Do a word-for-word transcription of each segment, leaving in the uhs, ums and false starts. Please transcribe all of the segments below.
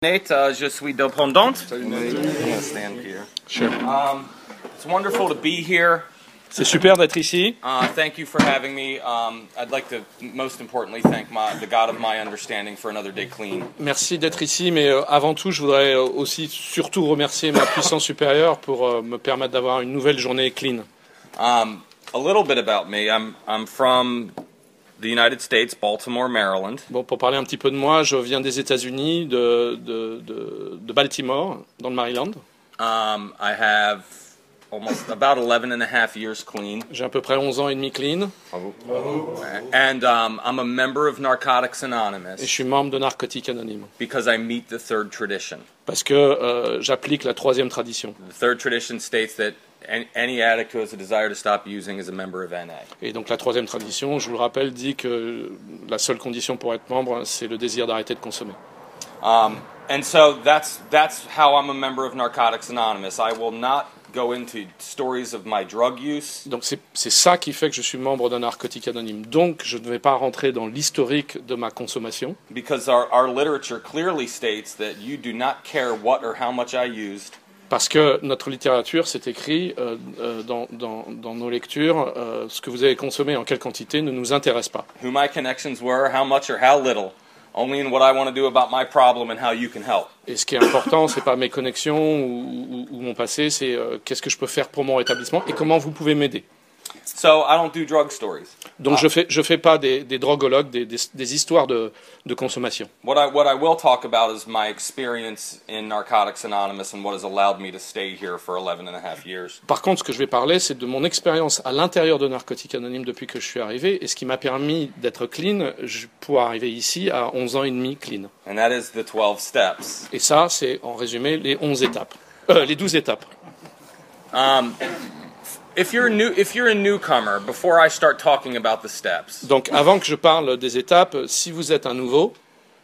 Nate, uh, je suis dépendante. Salut Nate. I'm gonna stand here. Sure. Um, it's wonderful to be here. C'est super d'être ici. Uh, thank you for having me. Um, I'd like to, most importantly, thank my, the God of my understanding for another day clean. Merci d'être ici, mais euh, avant tout, je voudrais euh, aussi surtout remercier ma puissance supérieure pour euh, me permettre d'avoir une nouvelle journée clean. Um, a little bit about me. I'm I'm from the United States, Baltimore, Maryland. Bon, pour parler un petit peu de moi, je viens des États-Unis, de, de, de, de Baltimore, dans le Maryland. Um, I have almost about eleven and a half years clean. J'ai à peu près onze ans et demi clean, And um, I'm a member of Narcotics et je Anonymous suis membre de Narcotiques Anonymes, because I meet the third tradition. parce que euh, j'applique la troisième tradition. The third tradition states that an- any addict who has a desire to stop using is a member of N A. Et donc la troisième tradition, je vous le rappelle, dit que la seule condition pour être membre, c'est le désir d'arrêter de consommer. Um, and so that's that's how I'm a member of Narcotics Anonymous. I will not go into stories of my drug use. Donc c'est c'est ça qui fait que je suis membre d'un narcotique anonyme. Donc je ne vais pas rentrer dans l'historique de ma consommation, Because our, our literature clearly states that you do not care what or how much I used. parce que notre littérature, c'est écrit euh, euh, dans, dans, dans nos lectures, euh, ce que vous avez consommé en quelle quantité ne nous intéresse pas. Who my connections were, how much or how little. Only in what I want to do about my problem and how you can help. Et ce qui est important, c'est pas mes connexions ou, ou- ou mon passé, c'est euh, qu'est-ce que je peux faire pour mon rétablissement et comment vous pouvez m'aider. So I don't do drug stories. Donc je fais je fais pas des, des drogologues, des, des, des histoires de, de consommation. What I what I will talk about is my experience in Narcotics Anonymous and what has allowed me to stay here for eleven and a half years. Par contre, ce que je vais parler, c'est de mon expérience à l'intérieur de Narcotiques Anonymes depuis que je suis arrivé et ce qui m'a permis d'être clean je- pour arriver ici à onze ans et demi clean. And that is the twelve steps. Et ça, c'est en résumé les onze étapes. Euh, les douze étapes. Um, if you're a new if you're a newcomer, before I start talking about the steps, Donc avant que je parle des étapes, si vous êtes un nouveau,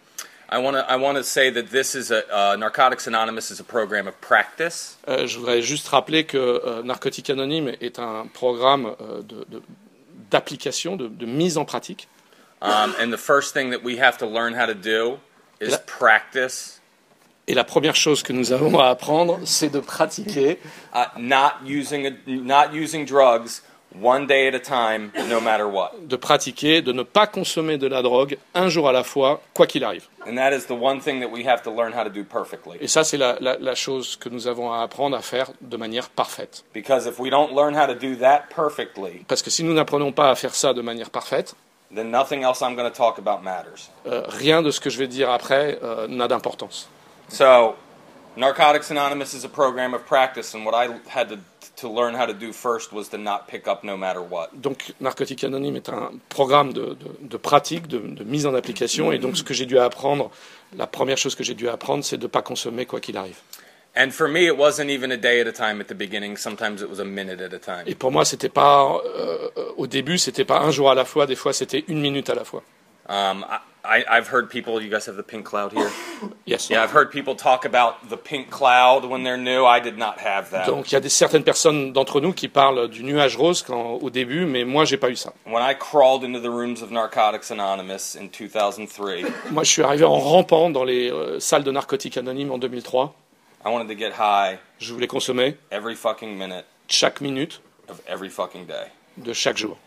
I want to I want to say that this is a uh, Narcotics Anonymous is a program of practice. euh, je voudrais juste rappeler que euh, Narcotiques Anonymes est un programme euh, de- de- d'application, de, de mise en pratique. Um, and the first thing that we have to learn how to do is La- practice Et la première chose que nous avons à apprendre, c'est de pratiquer, uh, not using a, not using drugs one day at a time, no matter what. de pratiquer, de ne pas consommer de la drogue un jour à la fois, quoi qu'il arrive. And that is the one thing that we have to learn how to do perfectly. Et ça, c'est la, la, la chose que nous avons à apprendre à faire de manière parfaite. Because if we don't learn how to do that perfectly, Parce que si nous n'apprenons pas à faire ça de manière parfaite, then nothing else I'm going to talk about matters. euh, rien de ce que je vais dire après euh, n'a d'importance. So, Narcotics Anonymous is a program of practice, and what I had to, to learn how to do first was to not pick up no matter what. Donc, Narcotiques Anonymes est un programme de, de, de pratique, de, de mise en application. Et donc, ce que j'ai dû apprendre, la première chose que j'ai dû apprendre, c'est de ne pas consommer quoi qu'il arrive. And for me, it wasn't even a day at a time at the beginning. Sometimes it was a minute at a time. Et pour moi, c'était pas euh, au début, c'était pas un jour à la fois. Des fois, c'était une minute à la fois. Um, I, I've heard people, you guys have the pink cloud here? Yes. Yeah, I've heard people talk about the pink cloud when they're new. I did not have that. Donc, il y a des, certaines personnes d'entre nous qui parlent du nuage rose quand, au début, mais moi, j'ai pas eu ça. When I crawled into the rooms of Narcotics Anonymous in two thousand three, Moi, je suis arrivé en rampant dans les euh, salles de Narcotiques Anonymes en deux mille trois. I wanted to get high Je voulais consommer every fucking minute chaque minute of every fucking day. de chaque jour.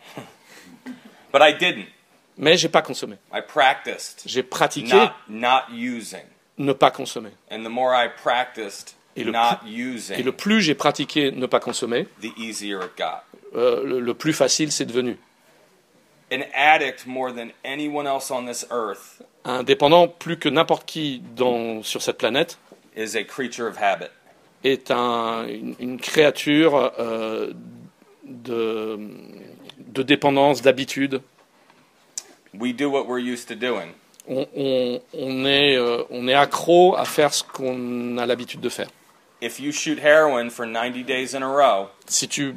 But I didn't. Mais j'ai pas consommé. I practiced J'ai pratiqué not, not using. ne pas consommer. And the more I practiced Et le not Et using, le plus j'ai pratiqué ne pas consommer, the easier it got. euh, le, le plus facile c'est devenu. An addict, more than anyone else on this earth, Un dépendant, plus que n'importe qui dans, sur cette planète, is a creature of habit. est un, une, une créature euh, de, de dépendance, d'habitude. We do what we're used to doing. On, on, on est, euh, on est accro à faire ce qu'on a l'habitude de faire. If you shoot heroin for ninety days in a row, Si tu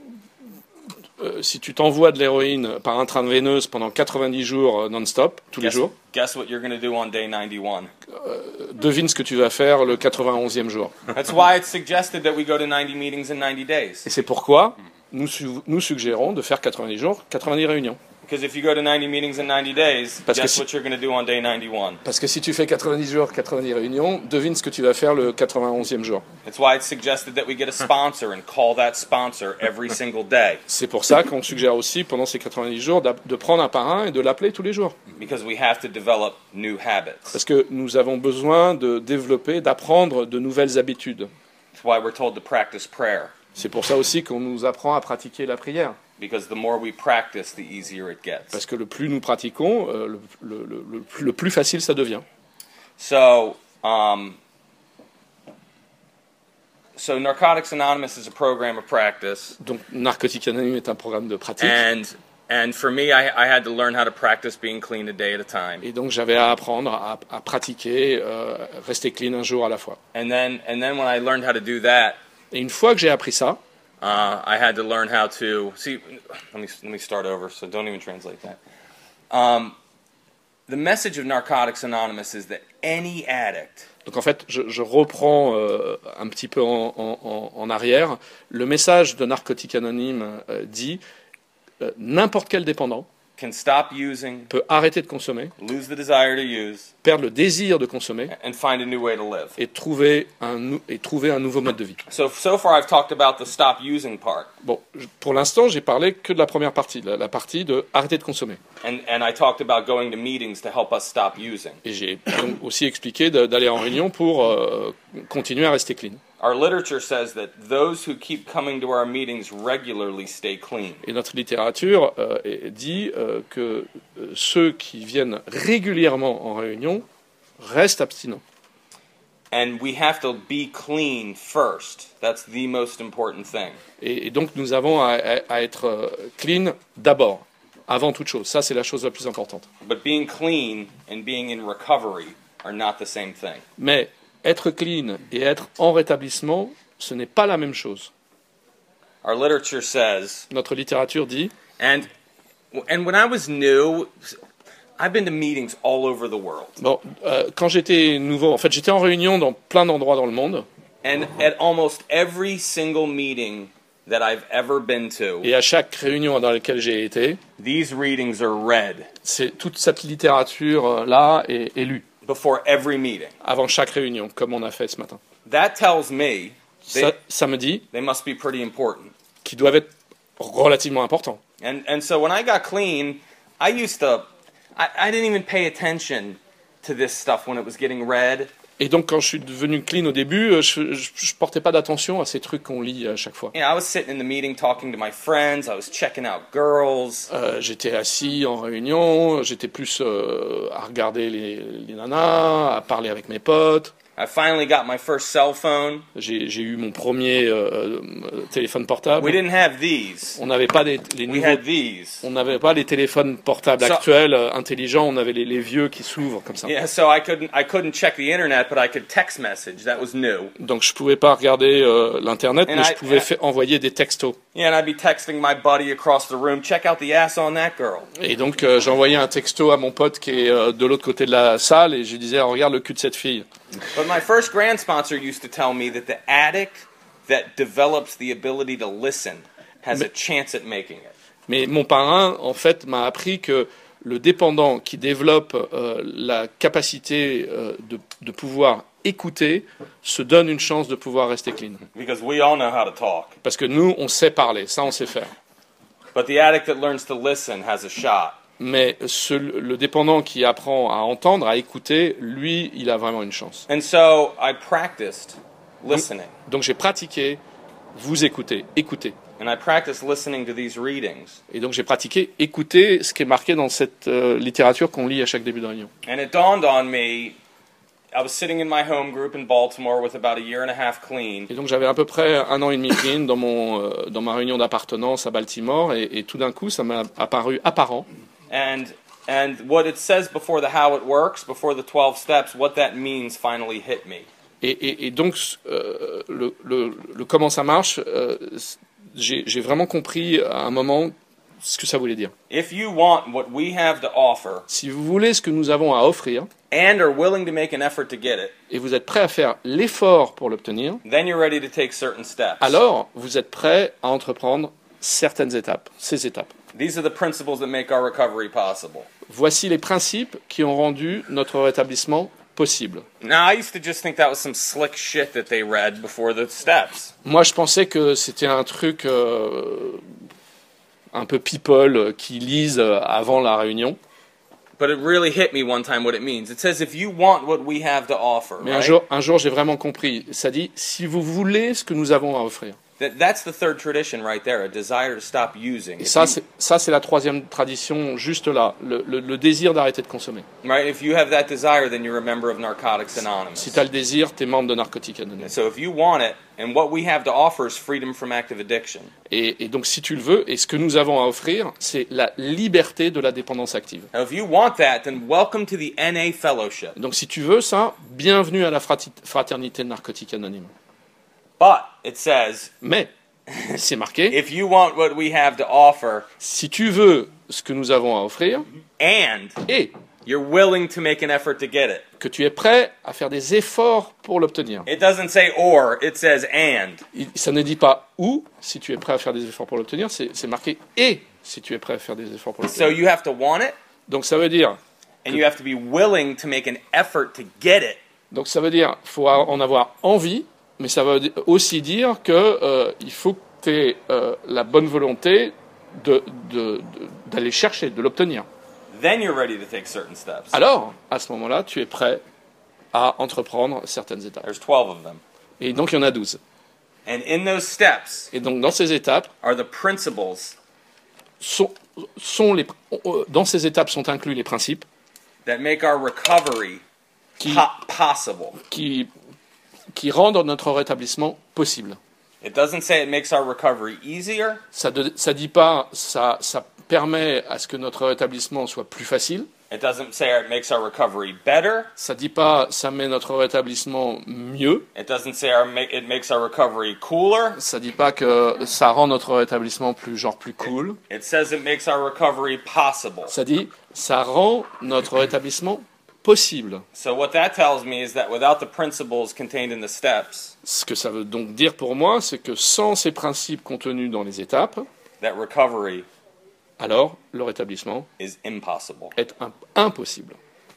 euh, si tu t'envoies de l'héroïne par intraveineuse pendant quatre-vingt-dix jours euh, non-stop, tous les guess, jours, guess what you're going to do on day ninety-one? devine ce que tu vas faire le quatre-vingt-onzième jour. That's why it's suggested that we go to ninety meetings in ninety days. Et c'est pourquoi nous, su- nous suggérons de faire quatre-vingt-dix jours, quatre-vingt-dix réunions. Because if you go to ninety meetings in ninety days, Parce que guess si- what you're going to do on day ninety-one. Parce que si tu fais quatre-vingt-dix jours, quatre-vingt-dix réunions, devine ce que tu vas faire le quatre-vingt-onzième jour. It's why it's suggested that we get a sponsor and call that sponsor every single day. C'est pour ça qu'on suggère aussi, pendant ces quatre-vingt-dix jours, d'a- de prendre un par un et de l'appeler tous les jours. Because we have to develop new habits. Parce que nous avons besoin de développer, d'apprendre de nouvelles habitudes. That's why we're told to practice prayer. C'est pour ça aussi qu'on nous apprend à pratiquer la prière. Because the more we practice, the easier it gets. Parce que le plus nous pratiquons, euh, le, le- le- le plus- le plus facile ça devient. So, um, so Narcotics Anonymous is a program of practice, Donc Narcotique Anonyme est un programme de pratique. and and for me, I, I had to learn how to practice being clean a day at a time. Et donc j'avais à apprendre à, à pratiquer, euh, rester clean un jour à la fois. And then and then when I learned how to do that, Et une fois que j'ai appris ça, uh, I had to learn how to see. Let me let me start over. So don't even translate that. Um, the message of Narcotics Anonymous is that any addict donc en fait je, je reprends euh, un petit peu en, en- en- en arrière. Le message de Narcotique Anonyme euh, dit euh, n'importe quel dépendant can stop using, peut arrêter de consommer, lose the desire to use, perdre le désir de consommer and find a new way to live. et trouver un, nou- et trouver un nouveau mode de vie. So so far, I've talked about the stop using part, Bon, je- pour l'instant, j'ai parlé que de la première partie, la, la partie de arrêter de consommer. and and I talked about going to meetings to help us stop using. Et j'ai donc aussi expliqué de- d'aller en réunion pour euh, continuer à rester clean. Our literature says that those who keep coming to our meetings regularly stay clean. Et notre littérature euh, est- dit euh, que euh, ceux qui viennent régulièrement en réunion restent abstinents. And we have to be clean first. That's the most important thing. Et, et donc nous avons à, à- à être euh, clean d'abord, avant toute chose. Ça, c'est la chose la plus importante. But being clean and being in recovery are not the same thing. Mais être clean et être en rétablissement, ce n'est pas la même chose. Our literature says, Notre littérature dit, and and when I was new, I've been to meetings all over the world. bon, euh, quand j'étais nouveau, en fait, j'étais en réunion dans plein d'endroits dans le monde, And at almost every single meeting that I've ever been to, et à chaque réunion dans laquelle j'ai été, these readings are read c'est toute cette littérature-là est, est lue before every meeting. avant chaque réunion, comme on a fait ce matin. That tells me they, Ça, ça me dit they must be pretty important. qu'ils doivent être relativement importants. And and so when I got clean, I used to, I, I didn't even pay attention to this stuff when it was getting read. Et donc, quand je suis devenu clean au début, euh, je, je, je portais pas d'attention à ces trucs qu'on lit à chaque fois. You know, I was sitting in the meeting talking to my friends. I was checking out girls. Euh, j'étais assis en réunion, j'étais plus euh, à regarder les, les nanas, à parler avec mes potes. I finally got my first cell phone. J'ai, j'ai eu mon premier euh, euh, téléphone portable. We didn't have these. On n'avait pas des, les We nouveaux, had these. on n'avait pas les téléphones portables Ça- actuels euh, intelligents. On avait les, les vieux qui s'ouvrent comme ça. Yeah, so I couldn't I couldn't check the internet, but I could text message. That was new. Donc je pouvais pas regarder euh, l'internet, And mais je I- pouvais I- fa- envoyer des textos. Yeah, and I'd be texting my buddy across the room, check out the ass on that girl. Et donc euh, j'envoyais un texto à mon pote qui est euh, de l'autre côté de la salle et je lui disais oh, regarde le cul de cette fille. But my first grand sponsor used to tell me that the addict that develops the ability to listen has a chance at making it. Mais mon parrain en fait m'a appris que le dépendant qui développe euh, la capacité euh, de, de pouvoir écouter se donne une chance de pouvoir rester clean. Because we all know how to talk. Parce que nous on sait parler, ça on sait faire. But the addict that learns to listen has a shot. Mais ce- le dépendant qui apprend à entendre, à écouter, lui, il a vraiment une chance. And so I practiced listening. Donc j'ai pratiqué, vous écoutez, écoutez. And I practiced listening to these readings. Et donc j'ai pratiqué, écouter ce qui est marqué dans cette euh, littérature qu'on lit à chaque début de réunion. And it dawned on me, I was sitting in my home group in Baltimore with about a year and a half clean. Et donc j'avais à peu près un an et demi clean dans, mon, euh, dans ma réunion d'appartenance à Baltimore, et, et tout d'un coup ça m'a apparu apparent. And and what it says before the how it works, before the twelve steps, what that means finally hit me. Et, et, et donc euh, le, le, le comment ça marche, euh, j'ai j'ai vraiment compris à un moment ce que ça voulait dire. If you want what we have to offer Si vous voulez ce que nous avons à offrir, and are willing to make an effort to get it, et vous êtes prêt à faire l'effort pour l'obtenir, then you're ready to take certain steps. alors vous êtes prêt à entreprendre certaines étapes, ces étapes. These are the principles that make our recovery possible. Voici les principes qui ont rendu notre rétablissement possible. Now, I used to just think that was some slick shit that they read before the steps. Moi, je pensais que c'était un truc euh, un peu people euh, qui lisent euh, avant la réunion. But it really hit me one time what it means. It says, if you want what we have to offer, Mais un right? jour, un jour, j'ai vraiment compris. Ça dit, si vous voulez ce que nous avons à offrir. That, that's the third tradition right there, a desire to stop using. Et If ça, you- c'est, ça, c'est la troisième tradition, juste là, le, le- le désir d'arrêter de consommer. right? If you have that desire, then you're a member of Narcotics Anonymous. Si tu as le désir, tu es membre de Narcotiques Anonymes. So if you want it, and what we have to offer is freedom from active addiction. Et, et donc, si tu le veux, et ce que nous avons à offrir, c'est la liberté de la dépendance active. Now, if you want that, then welcome to the N A Fellowship. Donc, si tu veux ça, bienvenue à la frati- fraternité de Narcotiques Anonymes. But it says, Mais, c'est marqué, if you want what we have to offer, si tu veux ce que nous avons à offrir, and et you're willing to make an effort to get it. que tu es prêt à faire des efforts pour l'obtenir. It doesn't say or, it says and. Il- Ça ne dit pas ou, si tu es prêt à faire des efforts pour l'obtenir, c'est c'est marqué et, si tu es prêt à faire des efforts pour So l'obtenir. you have to want it, Donc ça veut dire, and you have to be willing to make an effort to get it. donc ça veut dire, faut a- en avoir envie, mais ça veut di- aussi dire que euh, il faut que tu aies euh, la bonne volonté de, de- de- d'aller chercher, de l'obtenir. Then you're ready to take certain steps. Alors, à ce moment-là, tu es prêt à entreprendre certaines étapes. There's twelve of them. Et donc il y en a douze. And in those steps Et donc dans ces étapes, are the principles sont, sont les, euh, dans ces étapes sont inclus les principes that make our recovery qui, po- possible. qui, qui rendent notre rétablissement possible. It doesn't say it makes our recovery easier. Ça ne dit pas ça, ça permet à ce que notre rétablissement soit plus facile. It doesn't say it makes our recovery better. Ça ne dit pas ça met notre rétablissement mieux. It doesn't say our ma- it makes our recovery cooler. Ça ne dit pas que ça rend notre rétablissement plus genre plus cool. It says it makes our recovery possible. Ça dit ça rend notre rétablissement possible. So what that tells me is that without the principles contained in the steps, Ce que ça veut donc dire pour moi, c'est que sans ces principes contenus dans les étapes, that recovery alors le rétablissement is impossible. est im- impossible.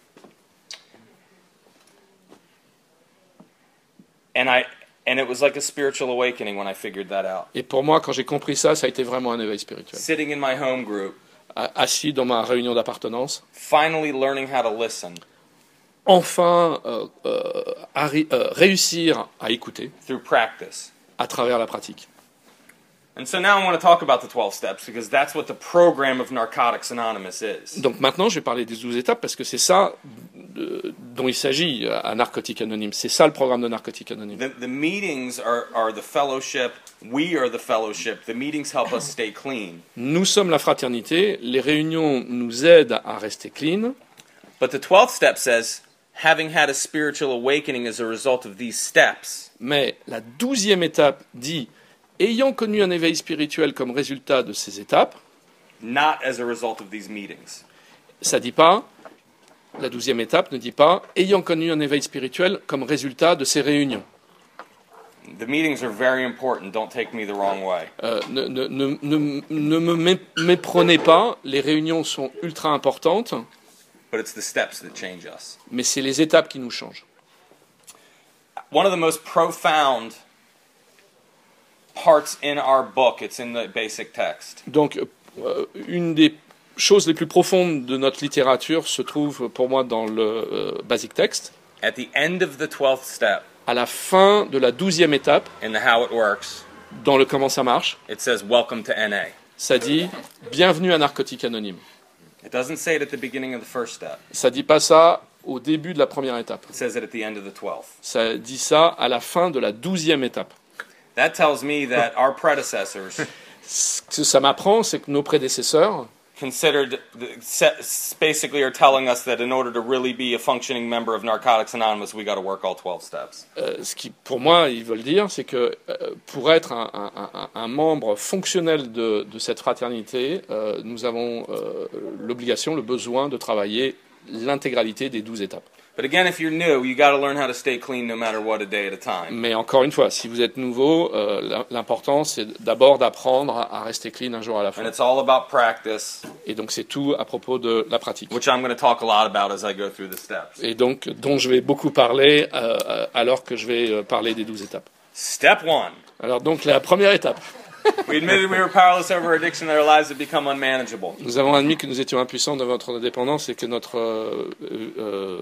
And I and it was like a spiritual awakening when I figured that out. Et pour moi, quand j'ai compris ça, ça a été vraiment un éveil spirituel. Sitting in my home group, A- Assis dans ma réunion d'appartenance, finally learning how to listen enfin euh, euh, arri- euh, réussir à écouter through practice. à travers la pratique. And so now I want to talk about the twelve steps because that's what the program of Narcotics Anonymous is. Donc maintenant, je vais parler des douze étapes parce que c'est ça euh, dont il s'agit à Narcotiques Anonymes. C'est ça le programme de Narcotiques Anonymes. The, the meetings are, are the fellowship. We are the fellowship. The meetings help us stay clean. Nous sommes la fraternité, les réunions nous aident à rester clean, But the twelfth step says, having had a spiritual awakening as a result of these steps, mais la douzième étape dit « ayant connu un éveil spirituel comme résultat de ces étapes », not as a result of these meetings. ça dit pas, la douzième étape ne dit pas « ayant connu un éveil spirituel comme résultat de ces réunions ». The meetings are very important. Don't take me the wrong way. Euh, ne, ne, ne, ne, ne me mé- méprenez pas, les réunions sont ultra importantes, But it's the steps that change us. mais c'est les étapes qui nous changent. One of the most profound parts in our book, it's in the basic text. Donc, euh, une des choses les plus profondes de notre littérature se trouve pour moi dans le euh, Basic Text. At the end of the twelfth step, À la fin de la douzième étape, in the how it works, dans le comment ça marche, it says, welcome to N A. ça dit « bienvenue à Narcotiques Anonymes It doesn't say it at the beginning of the first step. ». Ça dit pas ça au début de la première étape. It says it at the end of the twelfth. Ça dit ça à la fin de la douzième étape. That tells me that our predecessors Ce que ça m'apprend, c'est que nos prédécesseurs considered, the, se- basically are telling us that in order to really be a functioning member of Narcotics Anonymous, we got to work all twelve steps. Euh, ce qui, pour moi, ils veulent dire, c'est que euh, pour être un, un- un- un membre fonctionnel de, de cette fraternité, euh, nous avons euh, l'obligation, le besoin de travailler l'intégralité des douze étapes. But again, if you're new, you got to learn how to stay clean no matter what, a day at a time. Mais encore une fois, si vous êtes nouveau, euh, l'important c'est d'abord d'apprendre à rester clean un jour à la And fois. it's all about practice, Et donc c'est tout à propos de la pratique. which I'm going to talk a lot about as I go through the steps. Et donc dont je vais beaucoup parler euh, alors que je vais euh, parler des douze étapes. Step one. Alors donc la première étape. We admitted we were powerless over addiction and our lives had become unmanageable. Nous avons admis que nous étions impuissants devant notre dépendance et que notre euh, euh,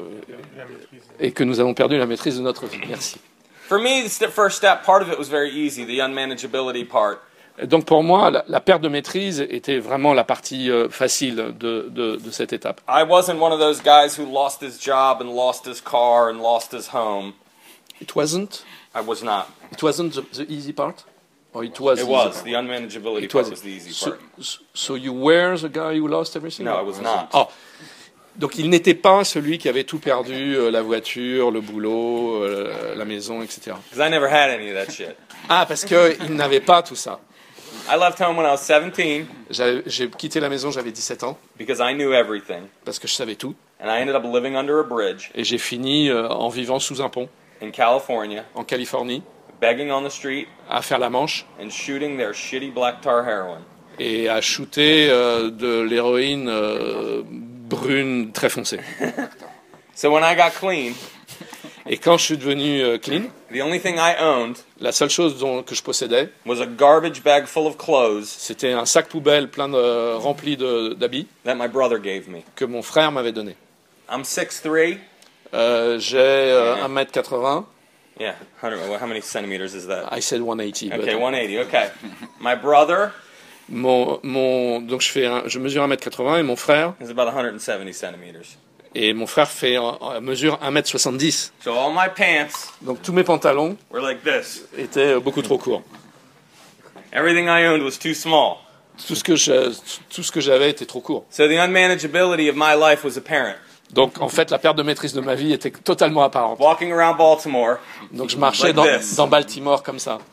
et que nous avons perdu la maîtrise de notre vie. Merci. For me, the step, first step, part of it was very easy, the unmanageability part. Et donc pour moi, la, la perte de maîtrise était vraiment la partie euh, facile de, de, de cette étape. I wasn't one of those guys who lost his job and lost his car and lost his home. It wasn't. I was not. It wasn't the, the easy part. Or it was. It was. The unmanageability It part was. was the easy So, part. so you were the guy who lost everything? No, I was not. Oh. Donc il n'était pas celui qui avait tout perdu, euh, la voiture, le boulot, euh, la maison, et cetera. Because I never had any of that shit. Ah, parce qu'il n'avait pas tout ça. I left home when I was seventeen J'avais- J'ai quitté la maison, j'avais dix-sept ans, because I knew everything. parce que je savais tout. And I ended up living under a bridge Et j'ai fini euh, en vivant sous un pont, in California, en Californie, begging on the street à faire la manche and shooting their shitty black tar heroin. et à shooter euh, de l'héroïne euh, brune très foncée. So when I got clean, Et quand je suis devenu euh, clean, the only thing I owned la seule chose dont, que je possédais, was a garbage bag full of clothes c'était un sac poubelle plein de, rempli de- d'habits that my brother gave me. que mon frère m'avait donné. I'm six three. Euh, j'ai euh, un mètre quatre-vingts. Yeah, one hundred, how many centimeters is that? I said one eighty. but- Okay, one eighty. Okay. My brother Mon, mon, donc je, fais un, je mesure un mètre quatre-vingts et mon frère, is about one hundred seventy centimeters. et mon frère fait, euh, mesure un mètre soixante-dix. So all my pants Donc tous mes pantalons were like this. étaient euh, beaucoup trop courts. Everything I owned was too small. Tout ce que je- tout ce que j'avais était trop court. So the unmanageability of my life was apparent. Donc en fait la perte de maîtrise de ma vie était totalement apparente. Walking around Baltimore, Donc je marchais Like dans, this. dans Baltimore comme ça.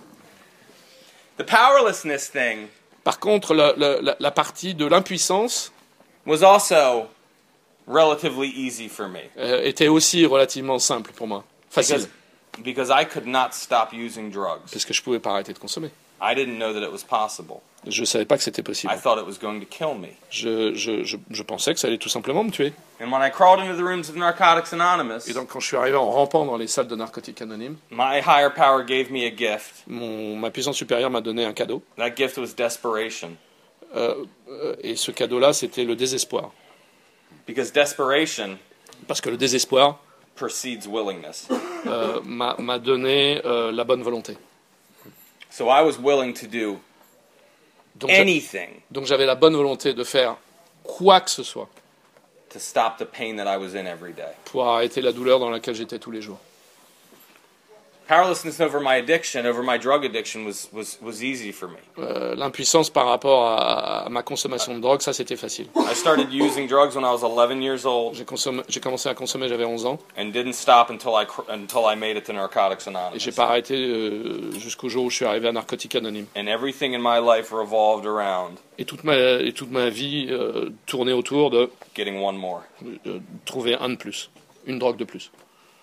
the powerlessness thing Par contre le- le- la, la partie de l'impuissance was also relatively easy for me euh, était aussi relativement simple pour moi. Facile. because, because I could not stop using drugs. Parce que je pouvais pas arrêter de consommer. I didn't know that it was possible. Je savais pas que c'était possible. I thought it was going to kill me. Je, je, je, je pensais que ça allait tout simplement me tuer. And when I crawled into the rooms of Narcotics Anonymous, Et donc quand je suis arrivé en rampant dans les salles de narcotiques anonymes, my higher power gave me a gift. mon, ma puissance supérieure m'a donné un cadeau. That gift was desperation. Euh, euh, et ce cadeau-là, c'était le désespoir. Because desperation Parce que le désespoir precedes willingness. euh, m'a m'a donné euh, la bonne volonté. So I was willing to do Donc j'a- anything donc j'avais la bonne volonté de faire quoi que ce soit to stop the pain that I was in every day. pour arrêter la douleur dans laquelle j'étais tous les jours. Powerlessness over my addiction, over my drug addiction, was, was, was easy for me. Euh, L'impuissance par rapport à, à ma consommation de drogue, ça c'était facile. I started using drugs when I was eleven years old J'ai consommé- j'ai commencé à consommer, j'avais onze ans, and didn't stop until I, cr- until I made it to Narcotics et Anonymous. j'ai pas arrêté euh, jusqu'au jour où je suis arrivé à Narcotiques Anonymes. And everything in my life revolved around Et toute ma, et toute ma vie euh, tournait autour de getting one more. euh, trouver un de plus, une drogue de plus.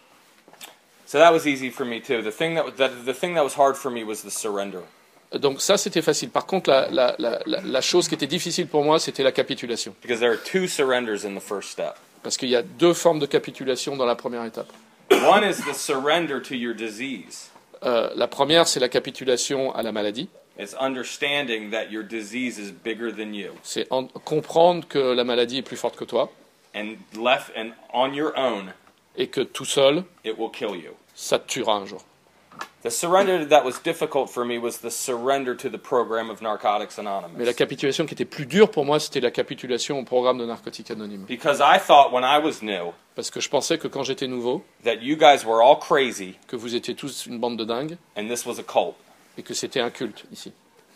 So that was easy for me too. The thing that, that, the thing that was hard for me was the surrender. Donc ça c'était facile. Par contre, la, la, la, la- la chose qui était difficile pour moi, c'était la capitulation. Because there are two surrenders in the first step. Parce qu'il y a deux formes de capitulation dans la première étape. One is the surrender to your disease. Euh, la première, c'est la capitulation à la maladie. It's understanding that your disease is bigger than you. C'est en- comprendre que la maladie est plus forte que toi And left and on your own, et que tout seul, it will kill you. ça te tuera un jour. The surrender that was difficult for me was the surrender to the program of Narcotics Mais la Anonymous. capitulation qui était plus dure pour moi, c'était la capitulation au programme de Narcotiques Anonymes. Because I thought when I was new Parce que je pensais que quand j'étais nouveau, that you guys were all crazy que vous étiez tous une bande de dingues and this was a cult. et que c'était un culte ici.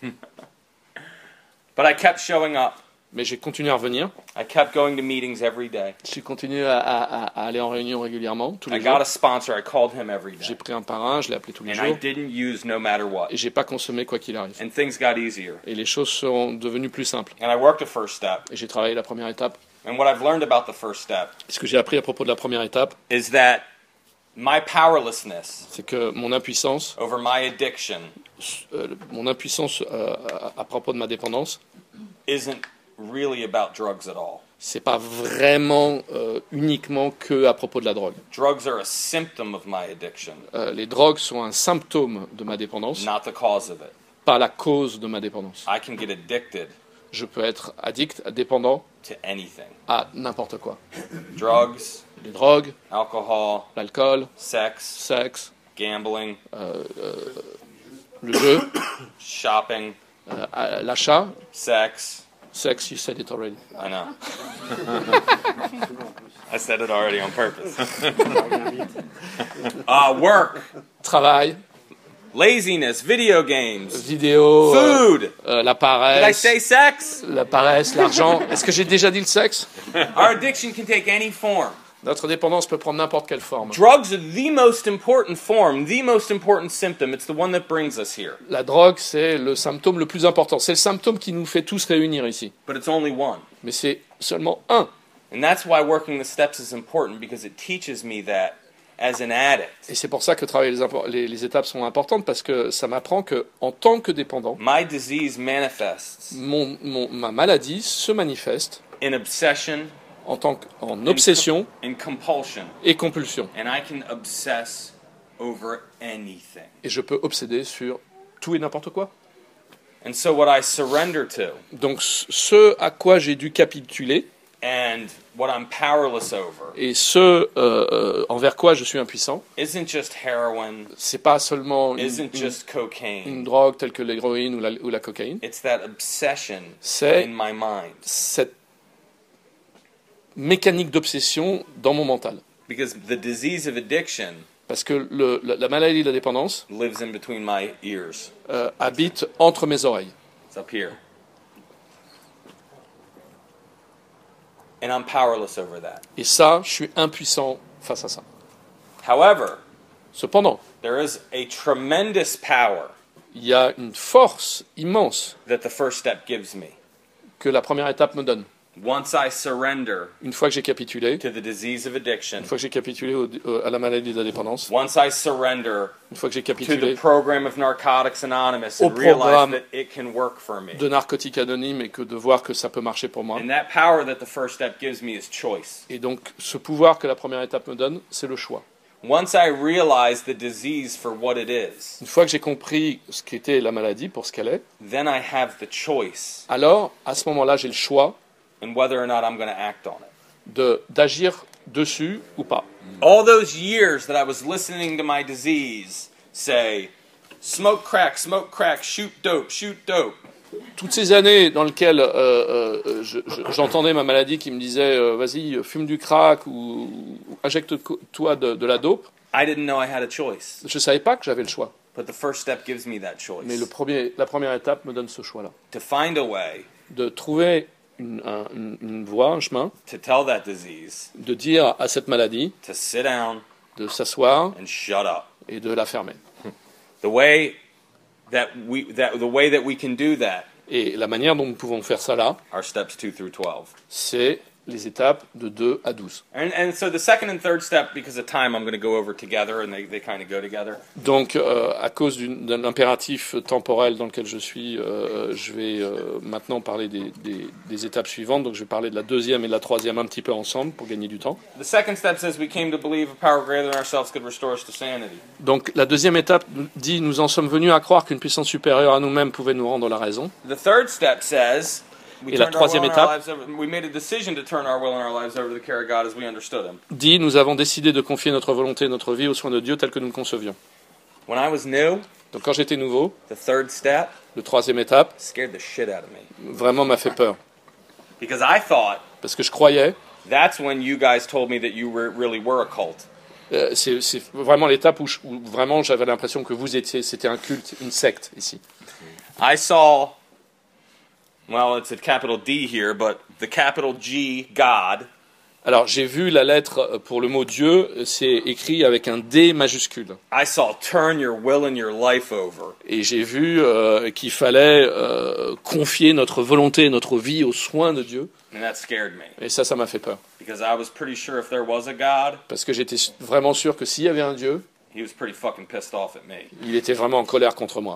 But I kept showing up. Mais j'ai continué à revenir. I kept going to meetings every day. J'ai continué à, à- à aller en réunion régulièrement, tous I les got jours. a sponsor. I called him every J'ai day. pris un parrain, je l'ai appelé tous les And I jours. didn't use no matter what. Et j'ai pas consommé quoi qu'il arrive. And things got easier. Et les choses sont devenues plus simples. And I worked a first step. Et j'ai travaillé la première étape. and what I've learned about the first step Ce que j'ai appris à propos de la première étape, is that my powerlessness c'est que mon impuissance, over my addiction euh, mon impuissance euh, à, à propos de ma dépendance, isn't really about drugs at all. c'est pas vraiment euh, uniquement que à propos de la drogue. Drugs are a symptom of my addiction, Euh, les drogues sont un symptôme de ma dépendance, not the cause of it. pas la cause de ma dépendance. I can get addicted Je peux être addict, dépendant to anything. à n'importe quoi. Drugs, Les drogues, alcohol, l'alcool, sex, sexe, gambling, le jeu, shopping, euh, l'achat, sex. sexe, you said it already. I know. I said it already on purpose. uh, work, Travail, laziness, video games, vidéo, euh, food. euh, la Did I paresse, say sex? la paresse, l'argent. Est-ce que j'ai déjà dit le sexe? Our addiction can take any form. Notre dépendance peut prendre n'importe quelle forme. Drugs are the most important form, the most important symptom. It's the one that brings us here. La drogue, c'est le symptôme le plus important. C'est le symptôme qui nous fait tous réunir ici. But it's only one. Mais c'est seulement un. And that's why working the steps is important, because it teaches me that as an addict, Et c'est pour ça que travailler les, impor- les, les étapes sont importantes, parce que ça m'apprend que, en tant que dépendant, my disease manifests mon, mon- ma maladie se manifeste in obsession, en tant que- en obsession in compulsion, et compulsion. and I can obsess over anything. Et je peux obséder sur tout et n'importe quoi. And so what I surrender to Donc c- ce à quoi j'ai dû capituler and what I'm powerless over et ce euh, euh, envers quoi je suis impuissant, isn't just heroin, c'est pas seulement une, isn't une- just une cocaine. drogue telle que l'héroïne ou la, ou la cocaïne. It's that obsession C'est in my mind. cette mécanique d'obsession dans mon mental. Because the disease of addiction Parce que le- la, la maladie de la dépendance lives in between my ears. euh, habite entre mes oreilles. It's up here. And I'm powerless over that. Et ça, je suis impuissant face à ça. However, Cependant, there is a tremendous power il y a une force immense that the first step gives me. que la première étape me donne. Once I surrender Une fois que j'ai capitulé, to the disease of addiction, une fois que j'ai capitulé au- au- à la maladie de la dépendance, once I surrender une fois que j'ai to the capitulé program of Narcotics Anonymous Au and realize programme that it can work for me. de narcotiques anonymes et que de voir que ça peut marcher pour moi. And that power that the first step gives me is choice. Et donc, ce pouvoir que la première étape me donne, c'est le choix. Once I realize the disease for what it is, Une fois que j'ai compris ce qu'était la maladie pour ce qu'elle est, then I have the choice alors, à ce moment-là, j'ai le choix in whether or not I'm going to act on it. de d'agir dessus ou pas. All those years that I was listening to my disease say, smoke crack, smoke crack, shoot dope, shoot dope. Toutes ces années dans lesquelles euh, euh, je- je- j'entendais ma maladie qui me disait euh, vas-y, fume du crack ou, ou injecte-toi de, de la dope, I didn't know I had a choice. je ne savais pas que j'avais le choix. But the first step gives me that choice. Mais le premier, la première étape me donne ce choix-là. To find a way De trouver une, un- une- une voie, un chemin, to tell that disease de dire à cette maladie to sit down de s'asseoir and shut up. et de la fermer. The way that we that the way that we can do that Et la manière dont nous pouvons faire ça là, are steps two through twelve. c'est les étapes de deux à douze. And and so the second and third step, because of time, I'm going to go over together, and they, they kind of go together. Donc, euh, à cause d'une- d'un impératif temporel dans lequel je suis, euh, je vais euh, maintenant parler des, des- des étapes suivantes. Donc, je vais parler de la deuxième et de la troisième un petit peu ensemble pour gagner du temps. The second step says we came to believe a power greater than ourselves could restore us to sanity. Donc, la deuxième étape nous dit nous en sommes venus à croire qu'une puissance supérieure à nous-mêmes pouvait nous rendre la raison. The third step says we Et la turned our will troisième and our étape lives over, we made a decision to turn our will and our lives over to the care of God as we understood Him. Dit nous avons décidé de confier notre volonté et notre vie aux soins de Dieu tel que nous le concevions. When I was new, Donc, quand j'étais nouveau, the third step le troisième étape scared the shit out of me vraiment m'a fait peur. because I thought Parce que je croyais, that's when you guys told me that you were, really were a cult. euh, c'est c'est vraiment l'étape où, je- où vraiment j'avais l'impression que vous étiez, c'était un culte, une secte ici. I saw, well, it's a capital D here, but the capital G, God, Alors, j'ai vu la lettre pour le mot Dieu, c'est écrit avec un D majuscule. I saw turn your will and your life over. Et j'ai vu euh, qu'il fallait euh, confier notre volonté et notre vie aux soins de Dieu. And that scared me. Et ça, ça m'a fait peur. Because I was pretty sure if there was a God, Parce que j'étais vraiment sûr que s'il y avait un Dieu, he was pretty fucking pissed off at me. il était vraiment en colère contre moi.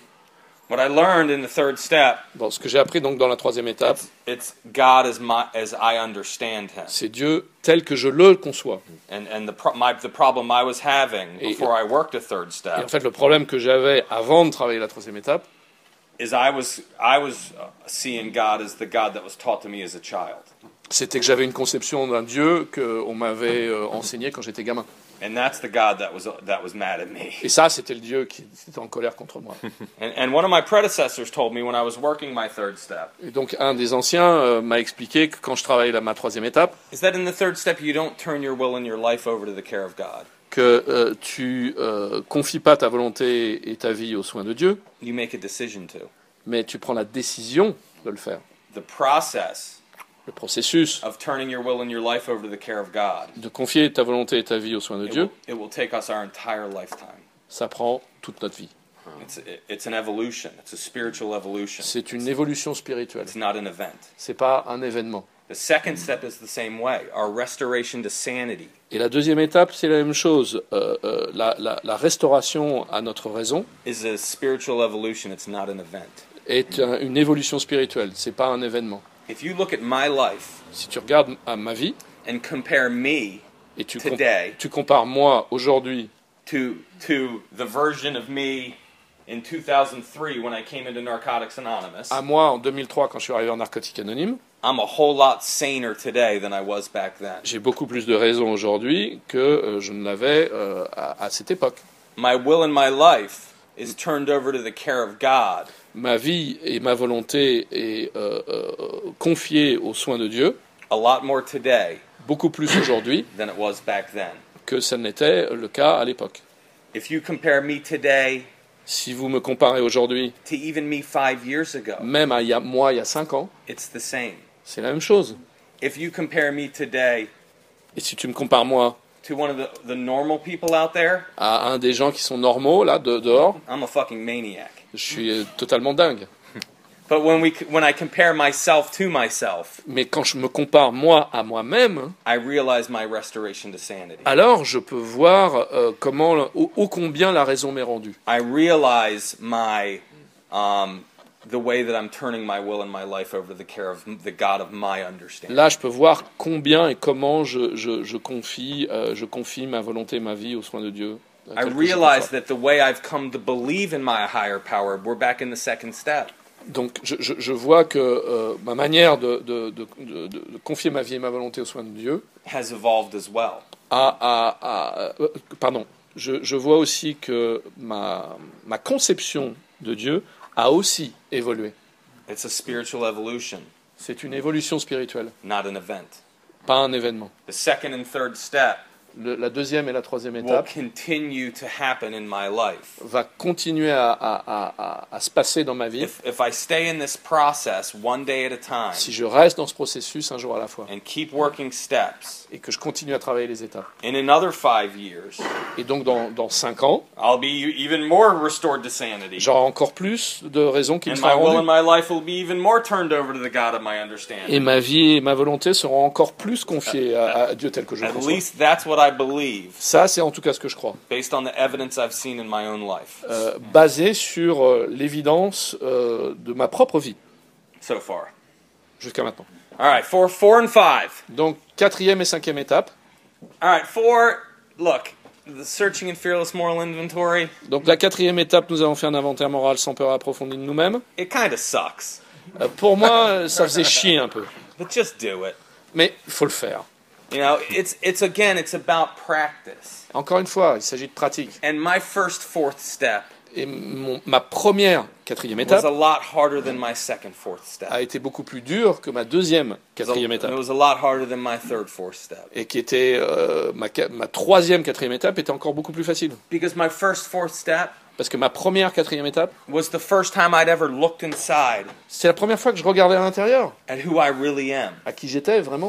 What I learned in the third step, Bon, ce que j'ai appris donc dans la troisième étape, it's God as my as I understand him. c'est Dieu tel que je le conçois. And and the pro- my the problem I was having Et- before I worked a third Et en step fait, le problème que j'avais avant de travailler la troisième étape, is I was I was uh, seeing God as the God that was taught to me as a child. c'était que j'avais une conception d'un Dieu qu'on m'avait euh, enseigné quand j'étais gamin. And that's the God that was that was mad at me. Et ça, c'était le Dieu qui était en colère contre moi. And, and one of my predecessors told me when I was working my third step Et donc, un des anciens euh, m'a expliqué que quand je travaillais la, ma troisième étape, is that in the third step you don't turn your will and your life over to the care of God. que euh, tu euh, confies pas ta volonté et ta vie aux soins de Dieu, You make a decision to. mais tu prends la décision de le faire. The process Le processus of turning your will and your life over to the care of God, de confier ta volonté et ta vie aux soins de it Dieu, will, it will take us our entire lifetime. ça prend toute notre vie. It's it's an evolution. It's a spiritual evolution. C'est une évolution spirituelle. It's not an event. C'est pas un événement. The second step is the same way. Our restoration to sanity Et la deuxième étape, c'est la même chose. Euh, euh, la, la, la restauration à notre raison is a spiritual evolution. It's not an event. est un- une évolution spirituelle. C'est pas un événement. If you look at my life Si tu regardes à ma vie and compare me et tu, com- today tu compares moi aujourd'hui to to the version of me in two thousand three when I came into Narcotics Anonymous, à moi en deux mille trois quand je suis arrivé en Narcotique Anonyme, I'm a whole lot saner today than I was back then. j'ai beaucoup plus de raisons aujourd'hui que euh, je ne l'avais euh, à, à cette époque. My will and my life is turned over to the care of God. Ma vie et ma volonté est euh, euh, confiée aux soins de Dieu, A lot more today beaucoup plus aujourd'hui than it was back then. que ça n'était le cas à l'époque. If you compare me today Si vous me comparez aujourd'hui, to even me five years ago, même à il y a, moi il y a cinq ans, it's the same. c'est la même chose. If you compare me today Et si tu me compares moi to one of the, the normal people out there, à un des gens qui sont normaux là de, dehors, I'm a fucking maniac. je suis euh, totalement dingue. But when we when I compare myself to myself, Mais quand je me compare moi à moi-même, I realize my restoration to sanity. alors je peux voir euh, comment, ô, ô combien la raison m'est rendue. I realize my um, the way that I'm turning my will and my life over to the care of the God of my understanding. Là, je peux voir combien et comment je, je, je confie, euh, je confie ma volonté, ma vie aux soins de Dieu. euh, I tel que je realize conçois. that the way I've come to believe in my higher power, we're back in the second step. Donc, je, je, je vois que euh, ma manière de, de, de, de, de confier ma vie et ma volonté aux soins de Dieu Has evolved as well. a, a, a- euh, pardon, je, je vois aussi que ma, ma conception de Dieu a aussi évolué. It's a spiritual evolution, C'est une évolution spirituelle, not an event. pas un événement. The second and third step Le- la deuxième et la troisième will étape continue to happen in my life. va continuer à, à, à, à, à se passer dans ma vie If, if I stay in this process one day at a time si je reste dans ce processus un jour à la fois and keep working steps, et que je continue à travailler les étapes. in another five years, Et donc dans, dans cinq ans, I'll be even more restored to sanity. j'aurai encore plus de raisons qui me And sera my will and rendue. my life will be even more turned over to the God of my Et understanding. ma vie et ma volonté seront encore plus confiées à, à Dieu tel que je le At conçois. least that's what I believe, Ça, c'est en tout cas ce que je crois. based on the evidence I've seen in my own life Euh, basé sur euh, l'évidence euh, de ma propre vie, so far. jusqu'à maintenant. All right, four, four and five. Donc, quatrième et cinquième étape. All right, four. Look, the searching and fearless moral inventory. Donc, la quatrième étape, nous avons fait un inventaire moral sans peur approfondi de nous-mêmes. It kind of sucks, Euh, pour moi, ça faisait chier un peu. but just do it. Mais il faut le faire. You know, it's it's again, it's about practice. Encore une fois, il s'agit de pratique. And my first fourth step Et mon- ma première quatrième was étape a lot harder than my second fourth step. a été beaucoup plus dure que ma deuxième quatrième It étape. was a lot harder than my third fourth step. Et qui était euh, ma, qua- ma troisième quatrième étape était encore beaucoup plus facile. Because my first fourth step Parce que ma première quatrième étape, was the first time I'd ever looked inside c'est la première fois que je regardais à l'intérieur, at who I really am. à qui j'étais vraiment.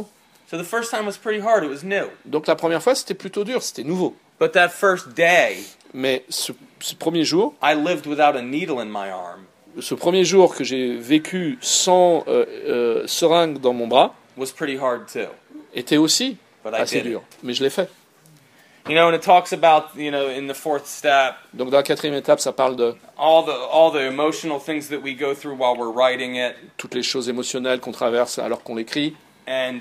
So the first time was pretty hard. It was new. Donc la première fois, c'était plutôt dur, c'était nouveau. But that first day, Mais ce, ce premier jour, I lived without a needle in my arm. ce premier jour que j'ai vécu sans euh, euh, seringue dans mon bras, Was pretty hard too. était aussi But I assez did it. dur. Mais je l'ai fait. You know, and it talks about, you know, in the fourth step, Donc dans la quatrième étape, ça parle de all the all the emotional things that we go through while we're writing it, toutes les choses émotionnelles qu'on traverse alors qu'on l'écrit. and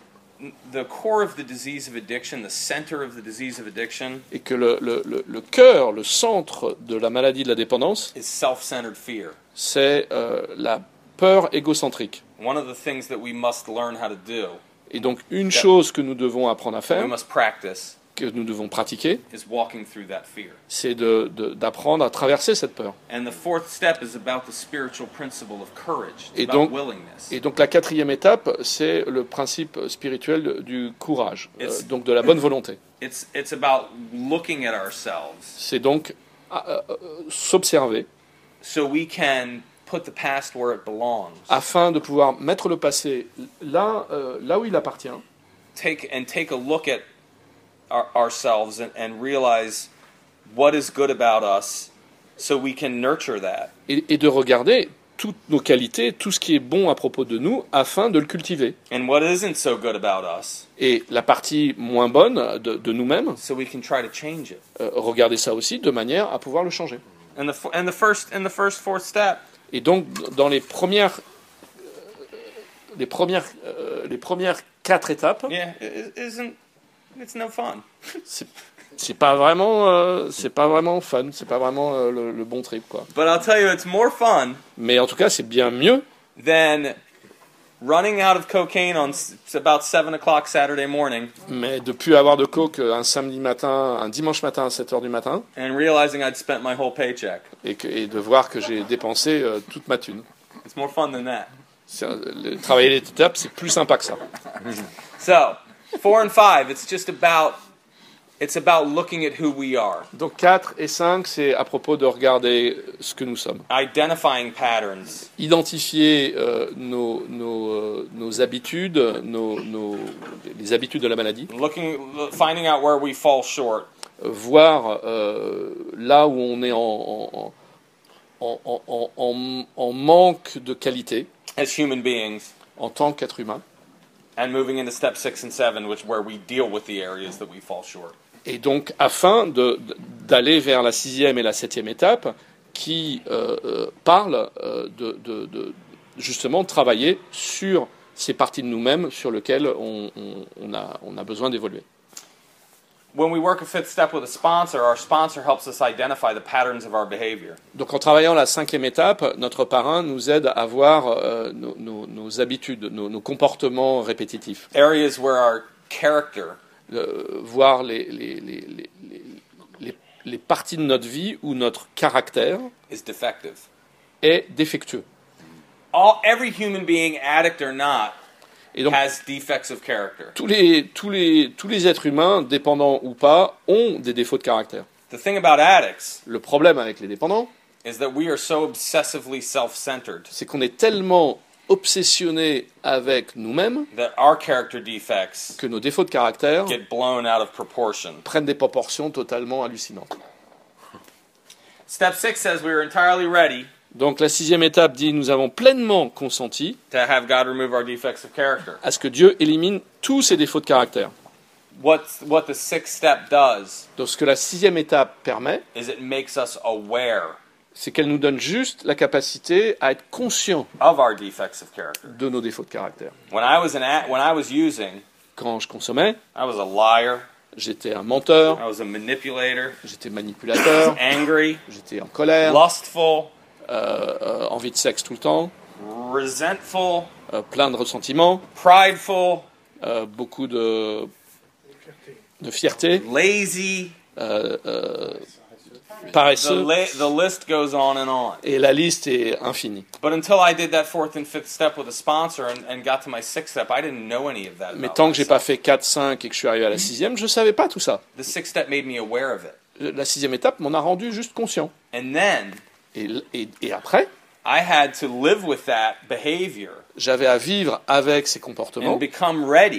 the core of the disease of addiction, the center of the disease of addiction, Et que le, le, le, le cœur, le centre de la maladie de la dépendance, is self-centered fear. c'est euh, la peur égocentrique. One of the things that we must learn how to do, Et donc une chose que nous devons apprendre à we faire, must practice, que nous devons pratiquer, is walking through that fear. c'est de, de, d'apprendre à traverser cette peur. And the fourth step is about the spiritual principle of courage. It's Et about donc- willingness. Et donc la quatrième étape, c'est le principe spirituel du courage, euh, It's- donc de la bonne volonté. It's it's about looking at ourselves C'est donc euh, euh, s'observer so we can put the past where it belongs. afin de pouvoir mettre le passé là, euh, là où il appartient, Take and take a look at our, ourselves and, and realize what is good about us so we can nurture that. et, et de regarder toutes nos qualités, tout ce qui est bon à propos de nous, afin de le cultiver. And what isn't so good about us Et la partie moins bonne de, de nous-mêmes, so we can try to change it. euh, regarder ça aussi de manière à pouvoir le changer. And the f- and the first and the first fourth step Et donc, dans les premières, euh, les premières, euh, les premières quatre étapes, yeah, it isn't it's no fun. c'est, c'est pas vraiment, euh, c'est pas vraiment fun, c'est pas vraiment euh, le, le bon trip, quoi. But I'll tell you it's more fun Mais en tout cas, c'est bien mieux than running out of cocaine on s- about seven o'clock Saturday morning mais de plus avoir de coke un samedi matin, un dimanche matin à sept heures du matin, and realizing I'd spent my whole paycheck. et, que, et de voir que j'ai dépensé euh, toute ma thune. It's more fun than that. C'est, euh, le- travailler les étapes, c'est plus sympa que ça. So, four and five, it's just about it's about looking at who we are, Donc quatre et cinq, c'est à propos de regarder ce que nous sommes. identifying patterns, Identifier euh, nos, nos, euh, nos habitudes, nos, nos, les habitudes de la maladie, looking, finding out where we fall short, euh, voir euh, là où on est en, en, en, en, en, en- en manque de qualité as human beings, en tant qu'être humain, and moving into step six and seven, which where we deal with the areas that we fall short. et donc afin de, d'aller vers la sixième et la septième étape qui euh, euh, parlent euh, de, de, de justement travailler sur ces parties de nous-mêmes sur lesquelles on, on, on, a, on a besoin d'évoluer. When we work a fifth step with a sponsor, our sponsor helps us identify the patterns of our behavior. Donc en travaillant la cinquième étape, notre parrain nous aide à voir euh, nos, nos, nos habitudes, nos, nos comportements répétitifs, Areas where our character euh, voir les, les, les, les, les, les parties de notre vie où notre caractère is defective. est défectueux. All every human being, addict or not, Et donc has defects of character. tous les, tous, les, tous les êtres humains, dépendants ou pas, ont des défauts de caractère. The thing about addicts Le problème avec les dépendants, is that we are so obsessively self-centered c'est qu'on est tellement obsessionnés avec nous-mêmes that our character defects que nos défauts de caractère get blown out of proportion. prennent des proportions totalement hallucinantes. Step six says we are entirely ready Donc la sixième étape dit nous avons pleinement consenti to have God remove our defects of character. à ce que Dieu élimine tous ces défauts de caractère. What what the sixth step does Donc ce que la sixième étape permet, is it makes us aware c'est qu'elle nous donne juste la capacité à être conscient of our defects of character. de nos défauts de caractère. When I was an a- when I was using, Quand je consommais, I was a liar, j'étais un menteur, I was a manipulator, j'étais manipulateur, angry, j'étais en colère, lustful, euh, euh, envie de sexe tout le temps, resentful, euh, plein de ressentiments, prideful, euh, beaucoup de, de fierté, lazy. euh, euh, The, paresseux, la- the list goes on and on. et la liste est infinie. But until I did that fourth and fifth step with a sponsor and, and got to my sixth step, I didn't know any of that. Mais about tant que j'ai pas myself. fait quatre, cinq et que je suis arrivé à la sixième, je savais pas tout ça. The sixth step made me aware of it. La sixième étape m'en a rendu juste conscient. And then Et, et, et après, I had to live with that behavior j'avais à vivre avec ces and comportements become ready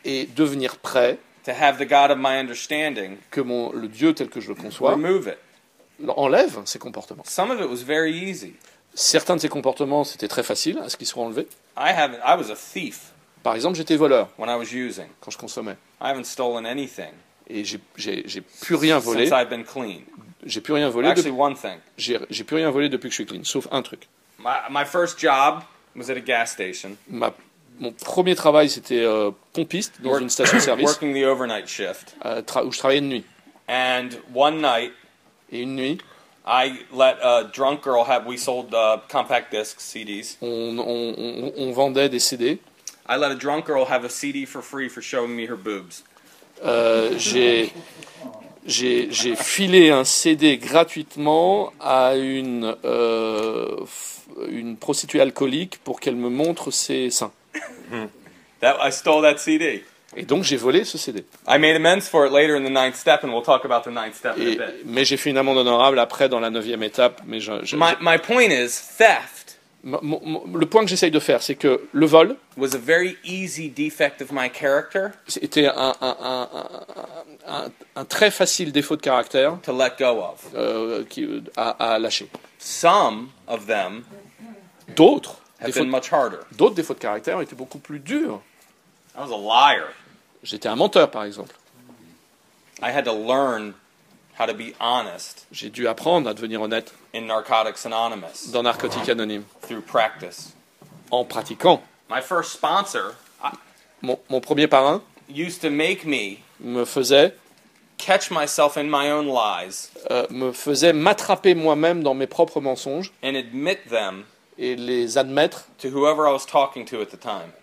et devenir prêt to have the God of my understanding que mon, le Dieu tel que je le conçois remove it. enlève ces comportements. Some of it was very easy. Certains de ces comportements, c'était très facile à ce qu'ils soient enlevés. I haven't. I was a thief Par exemple, j'étais voleur when I was using. quand je consommais. I haven't stolen anything Et j'ai, j'ai, j'ai plus rien volé. since I've been clean. J'ai plus rien volé. Actually, Depuis, one thing. j'ai, j'ai plus rien volé depuis que je suis clean, sauf un truc. My, my first job was at a gas station, Ma, mon premier travail, c'était euh, pompiste dans Work- une station-service working the overnight shift. euh, tra- où je travaillais de nuit. And one night, Et une nuit, I let a drunk girl have. We sold uh, compact discs, C Ds. on, on, on, on vendait des C D. I let a drunk girl have a C D for free for showing me her boobs. Euh, j'ai, j'ai, j'ai filé un C D gratuitement à une, euh, f- une prostituée alcoolique pour qu'elle me montre ses seins. That I stole that C D. Et donc j'ai volé ce C D. I made amends for it later in the ninth step, and we'll talk about the ninth step in a Et, bit. mais j'ai fait une amende honorable après dans la neuvième étape. Mais je, je- My, my point is, theft mon- mon- le point que j'essaye de faire, c'est que le vol, was a very easy defect of my character c'était un, un, un, un, un- un très facile défaut de caractère to let go of. euh, qui, à, à lâcher. Some of them D'autres have défauts, been much harder. d'autres défauts de caractère étaient beaucoup plus durs. I was a liar. J'étais un menteur, par exemple. I had to learn how to be honest J'ai dû apprendre à devenir honnête in Narcotics Anonymous dans Narcotique Anonyme through practice. en pratiquant. My first sponsor I- Mon, mon premier parrain used to make me me faisait, catch myself in my own lies euh, me faisait m'attraper moi-même dans mes propres mensonges and admit them et les admettre to whoever I was talking to at the time.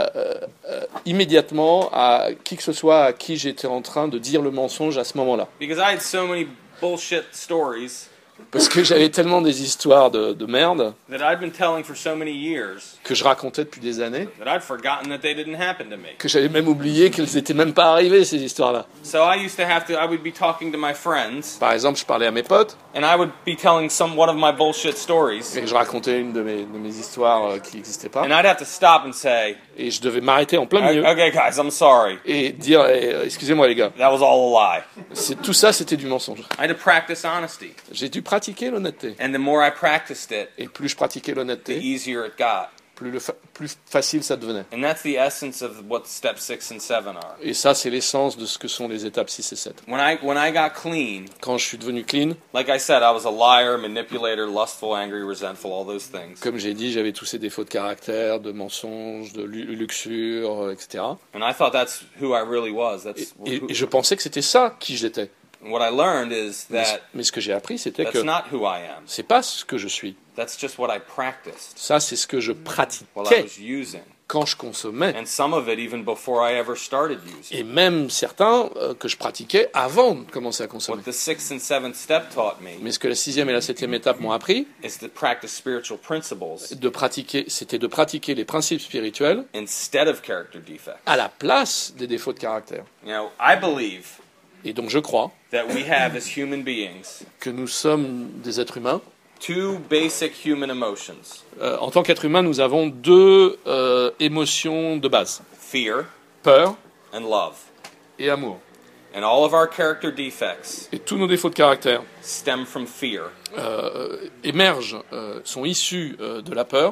immédiatement à qui que ce soit à qui j'étais en train de dire le mensonge à ce moment-là. Because I had so many bullshit stories Parce que j'avais tellement des histoires de, de merde that I'd been telling for so many years que je racontais depuis des années that I'd forgotten that they didn't happen to me. que j'avais même oublié qu'elles étaient même pas arrivées, ces histoires-là. So I used to have to, I would be talking to my friends Par exemple, je parlais à mes potes and I would be telling some one of my bullshit stories et je racontais une de mes, de mes histoires euh, qui n'existait pas and I'd have to stop and say, et je devais m'arrêter en plein milieu okay guys, I'm sorry. et dire eh, euh, excusez-moi les gars, That was all a lie. c'est, tout ça c'était du mensonge. I had to practice honesty. J'ai dû pratiquer l'honnêteté And the more I practiced it, et plus je pratiquais the l'honnêteté, easier it got. plus, le fa- plus facile ça devenait. And that's the essence of what step six and seven are. Et ça c'est l'essence de ce que sont les étapes six et sept. When I when I got clean, Quand je suis devenu clean, like I said, I was a liar, manipulator, lustful, angry, resentful, all those things. comme j'ai dit, j'avais tous ces défauts de caractère, de mensonge, de lu- luxure, euh, et cetera. And I thought that's who I really was. Et, That's et- who, et je pensais que c'était ça qui j'étais. what I learned is Mais, that mais ce que j'ai appris, c'était that's que not who I am. c'est pas ce que je suis. That's just what I practiced Ça, c'est ce que je while I pratiquais was using. quand je consommais. And some of it even before I ever started using. Et même certains euh, que je pratiquais avant de commencer à consommer. What the sixth and seventh step taught me Mais ce que la sixième et la septième étape m'ont appris, is to practice spiritual principles de pratiquer, c'était de pratiquer les principes spirituels instead of character defects. à la place des défauts de caractère. You know, I believe Et donc je crois that we have as human beings que nous sommes des êtres humains. two basic human emotions: Euh, en tant qu'être humain, nous avons deux euh, émotions de base, fear peur and love. et amour. And all of our character defects Et tous nos défauts de caractère stem from fear. euh, émergent, euh, sont issus euh, de la peur.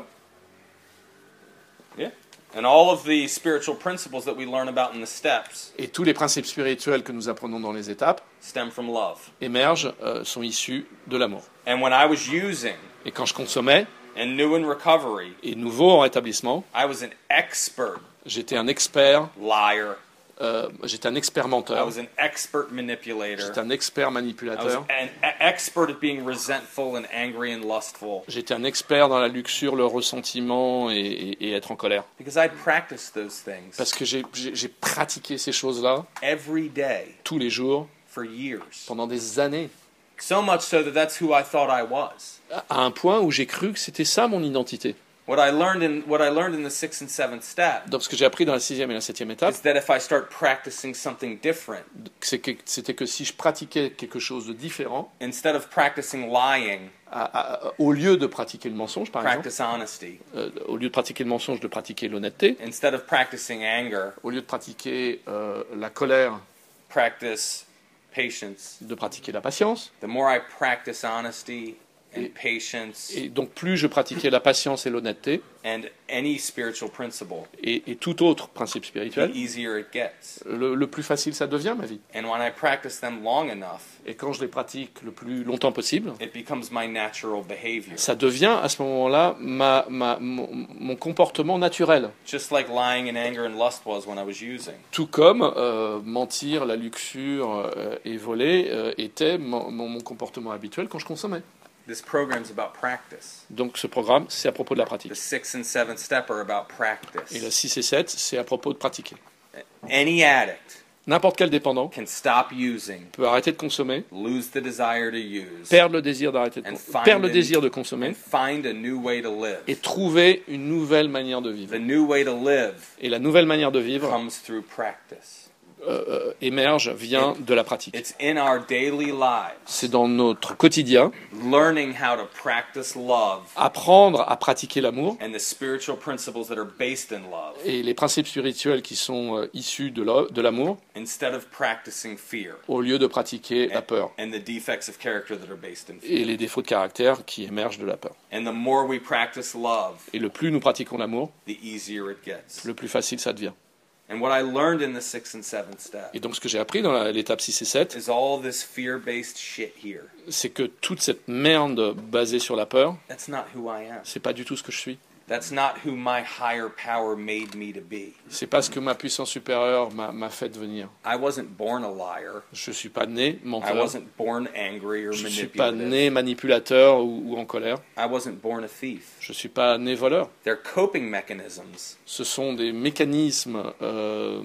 Yeah. And all of the spiritual principles that we learn about in the steps Et tous les principes spirituels que nous apprenons dans les étapes stem from love. émergent, euh, sont issus de l'amour. And when I was using Et quand je consommais, and new in recovery, et nouveau en rétablissement, I was an expert j'étais un expert, liar. euh, j'étais un expert I menteur, was an expert manipulator. j'étais un expert I was manipulateur, an e- expert at being resentful and angry and lustful j'étais un expert dans la luxure, le ressentiment et, et- et être en colère. because I practiced those things Parce que j'ai, j'ai- j'ai pratiqué ces choses-là every day tous les jours for years. pendant des années, So much so that that's who I thought I was. à un point où j'ai cru que c'était ça mon identité. What I learned in what I learned in the sixth and seventh step Donc ce que j'ai appris dans la sixième et la septième étape, is that if I start practicing something different, c'est que- c'était que si je pratiquais quelque chose de différent, instead of practicing lying, à- à- au lieu de pratiquer le mensonge, par exemple, practice honesty. euh, au lieu de pratiquer le mensonge, de pratiquer l'honnêteté, Instead of practicing anger, au lieu de pratiquer euh, la colère, practice patience. de pratiquer la patience. The more I practice honesty and patience Et donc plus je pratiquais la patience et l'honnêteté, and any spiritual principle, et, et tout autre principe the spirituel, easier it gets. le, le plus facile ça devient ma vie. And when I practice them long enough, Et quand je les pratique le plus longtemps possible, it becomes my natural behavior. ça devient à ce moment-là ma, ma, mon, mon comportement naturel. Just like lying and anger and lust was when I was using. Tout comme euh, mentir, la luxure euh, et voler euh, était mon, mon, mon comportement habituel quand je consommais. This program's about practice. Donc ce programme, c'est à propos de la The pratique. sixth and seventh step are about Et le practice. six et sept, c'est à propos de pratiquer. Any addict N'importe quel dépendant can stop using, peut arrêter de consommer, lose the desire to use, perdre le désir d'arrêter de And con- find perdre le an- désir de consommer and find a new way to live. et trouver une nouvelle manière de vivre. The new way to live Et la nouvelle manière de vivre comes through practice. euh, euh, émerge, vient de la pratique. It's in our daily lives, C'est dans notre quotidien, learning how to practice love apprendre à pratiquer l'amour and the spiritual principles that are based in love et les principes spirituels qui sont euh, issus de la- de l'amour, instead of practicing fear au lieu de pratiquer la peur and the defects of character that are based in et fear. les défauts de caractère qui émergent de la peur. And the more we practice love, Et le plus nous pratiquons l'amour, the easier it gets. le plus facile ça devient. And what I learned in the sixth and seventh step Et donc ce que j'ai appris dans la- l'étape six et sept, is all this fear-based shit here. c'est que toute cette merde basée sur la peur, That's not who I am. c'est pas du tout ce que je suis. That's not who my higher power made me to be. C'est pas ce que ma puissance supérieure m'a m'a fait devenir. I wasn't born a liar. Je suis pas né I menteur. wasn't born angry or Je suis pas manipulative. né manipulateur ou, ou en colère. I wasn't born a thief. Je suis pas né voleur. They're coping mechanisms Ce sont des mécanismes, euh,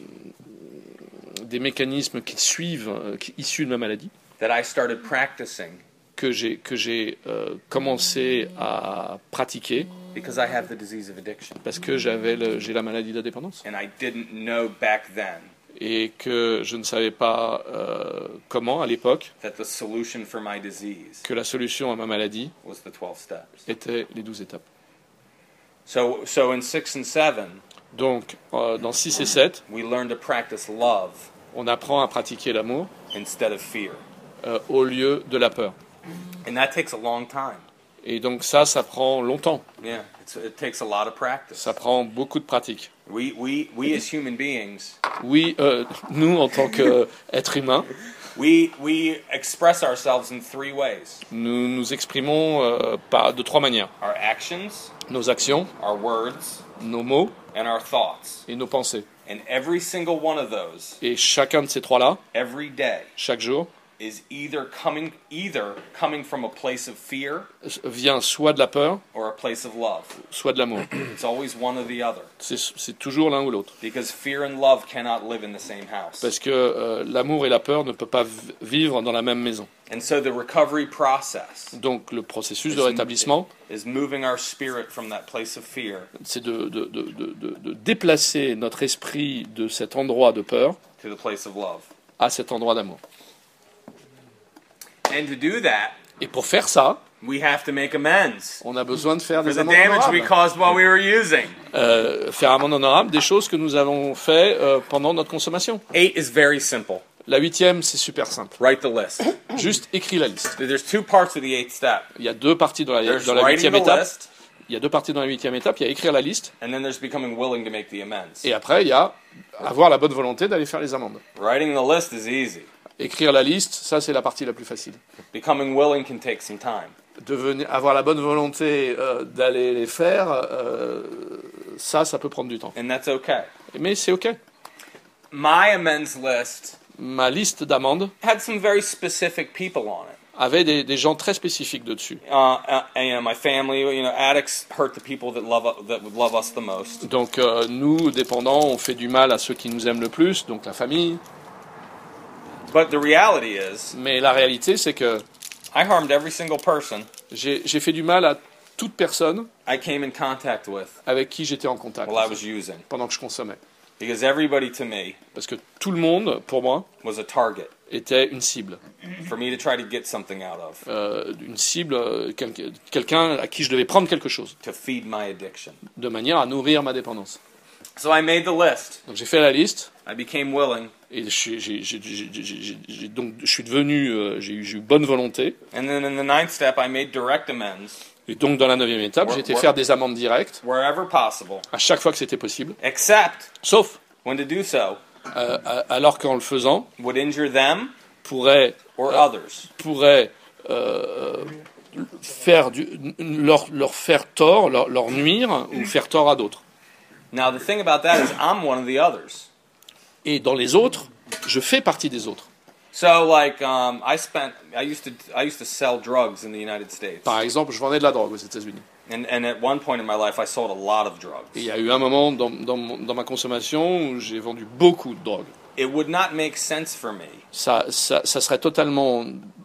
des mécanismes qui suivent, euh, qui, issus de ma maladie, that I started practicing que j'ai que j'ai euh, commencé à pratiquer because I have the disease of addiction. parce que j'avais le- j'ai la maladie de la dépendance And I didn't know back then et que je ne savais pas euh, comment à l'époque that the solution for my disease que la solution à ma maladie was the twelve steps. était les douze étapes. So, so in six and seven, Donc euh, dans six et sept, we learn to practice love on apprend à pratiquer l'amour instead of fear. euh, au lieu de la peur. And that takes a long time. Et donc ça, ça prend longtemps. Yeah, it's, it takes a lot of practice. Ça prend beaucoup de pratique. We, we, we as human beings, Oui, euh, nous, en tant qu'êtres humains, we, we express ourselves in three ways. nous nous exprimons euh, par, de trois manières. Our actions, Nos actions, our words, nos mots and our thoughts. et nos pensées. And every single one of those, Et chacun de ces trois-là, every day, chaque jour, is either coming either coming from a place of fear vient soit de la peur, or a place of love. soit de l'amour. It's always one or the other. C'est c'est toujours l'un ou l'autre. Because fear and love cannot live in the same house. Parce que euh, l'amour et la peur ne peuvent pas v- vivre dans la même maison. And so the recovery process Donc le processus de rétablissement, is moving our spirit from that place of fear c'est de, de, de, de, de- de déplacer notre esprit de cet endroit de peur to the place of love. à cet endroit d'amour. And to do that, Et pour faire ça, we have to make amends on a besoin de faire for des the amendes damage we honorables. caused while we were using. Euh, faire amende honorable des choses que nous avons fait euh, pendant notre consommation. Eight is very simple. La huitième, c'est super simple. Write the list. Juste écris la liste. There's two parts of the eighth step. Il y a deux parties dans la, There's dans la writing huitième the étape. list, Il y a deux parties dans la huitième étape. Il y a écrire la liste. and then there's becoming willing to make the amends. Et après, il y a avoir la bonne volonté d'aller faire les amendes. Writing the list is easy. Écrire la liste, ça c'est la partie la plus facile. Becoming willing can take some time. Devenir, avoir la bonne volonté euh, d'aller les faire, euh, ça, ça peut prendre du temps. And that's okay. Mais c'est OK. My amends list Ma liste d'amendes had some very specific people on it. avait des, des gens très spécifiques dessus. Uh, uh, and, you know, my family, you know, addicts hurt the people that love that would love us the most. Donc euh, nous, dépendants, on fait du mal à ceux qui nous aiment le plus, donc la famille. But the reality is, Mais la réalité, c'est que I harmed every single person j'ai j'ai fait du mal à toute personne I came in contact with avec qui j'étais en contact while I was using. pendant que je consommais. Because everybody to me Parce que tout le monde, pour moi, was a target était une cible. for me to try to get something out of, Euh, une cible, euh, quel- quelqu'un à qui je devais prendre quelque chose, to feed my addiction. de manière à nourrir ma dépendance. So I made the list. Donc j'ai fait la liste, I became willing. et je suis, j'ai- j'ai- j'ai- j'ai- j'ai- j'ai- donc, je suis devenu, euh, j'ai eu, j'ai eu bonne volonté. And then in the ninth step, I made direct amends Et donc dans la neuvième étape, j'ai été faire des amendes directes, wherever possible, à chaque fois que c'était possible, except sauf when to do so euh, à- alors qu'en le faisant, would injure them pourrait, or others. pourrait euh, faire du, leur, leur faire tort, leur, leur nuire ou faire tort à d'autres. Now, the thing about that is I'm one of the others. Et dans les autres, je fais partie des autres. So, like, um, I spent, I used to, I used to sell drugs in the United States. Par exemple, je vendais de la drogue aux États-Unis. And, and at one point in my life, I sold a lot of drugs. Et il y a eu un moment dans, dans, mon- dans ma consommation où j'ai vendu beaucoup de drogue. It would not make sense for me Ça, ça, ça serait totalement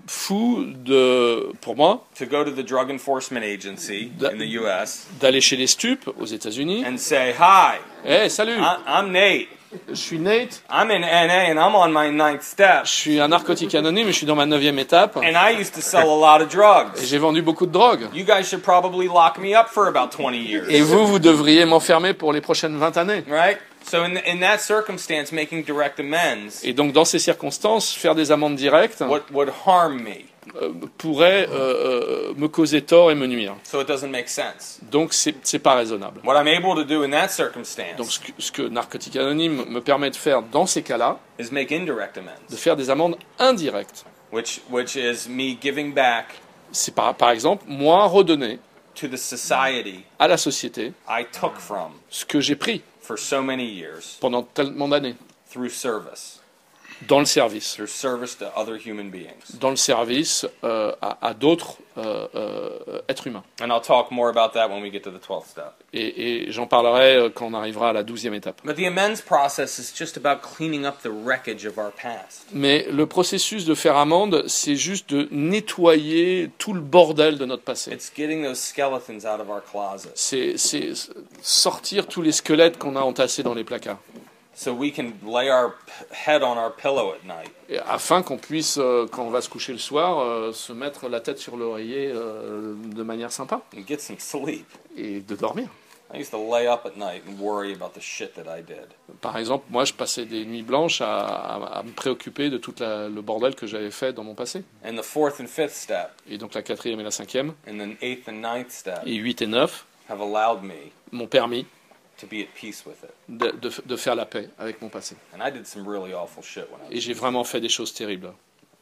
fou de, pour moi to go to the Drug Enforcement Agency That- in the U S d'aller chez les stupes aux États-Unis. and say, "Hi, Eh, salut, I, I'm Nate. je suis Nate, I'm in N A and I'm on my ninth step. je suis un narcotique anonyme et je suis dans ma neuvième étape. And I used to sell a lot of Et drugs. j'ai vendu beaucoup de drogue. You guys should probably lock me up for about twenty years." Et vous, vous devriez m'enfermer pour les prochaines vingt années. Right? So in, in that circumstance, making direct amends Et donc, dans ces circonstances, faire des amendes directes would, would harm me. euh, pourrait euh, euh, me causer tort et me nuire. So it doesn't make sense. Donc, c'est c'est pas raisonnable. What I'm able to do in that Donc, circumstance ce que, ce que Narcotique Anonyme me permet de faire dans ces cas-là, is make indirect de amends, faire des amendes indirectes. which, which is me giving back C'est par, par exemple, moi redonner to the society à la société I took from ce que j'ai pris for so many years pendant tellement d'années, through service, dans le service. through service to other human beings. Dans le service euh, à, à d'autres euh, euh, êtres humains. And I'll talk more about that when we get to the twelfth step. Et, et j'en parlerai euh, quand on arrivera à la douzième étape. But the amends process is just about cleaning up the wreckage of our past. Mais le processus de faire amende, c'est juste de nettoyer tout le bordel de notre passé. It's getting those skeletons out of our closet C'est c'est sortir tous les squelettes qu'on a entassés dans les placards. so we can lay our p- head on our pillow at night Et afin qu'on puisse, euh, quand on va se coucher le soir, euh, se mettre la tête sur l'oreiller euh, de manière sympa and get some sleep. et de dormir. I used to lay up at night and worry about the shit that I did. Par exemple, moi, je passais des nuits blanches à, à- à me préoccuper de tout la- le bordel que j'avais fait dans mon passé. And the fourth and fifth step, Et donc la quatrième et la cinquième, and then eighth and ninth step et huit et neuf, have allowed me m'ont permis to be at peace with it. de, de- de faire la paix avec mon passé. And I did some really awful shit when I Et was. j'ai vraiment fait des choses terribles.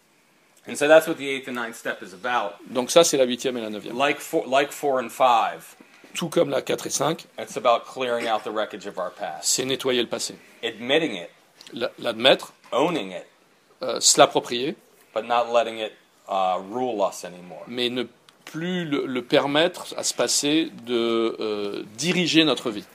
And so that's what the eighth and ninth step is about. Donc ça, c'est la huitième et la neuvième. Like four, like four and five, Tout comme la quatre et cinq, it's about clearing out the wreckage of our past, c'est nettoyer le passé. admitting it, La- L'admettre, owning it, euh, se l'approprier, but not letting it uh, rule us anymore. mais ne plus le, le permettre à se passer de euh, diriger notre vie.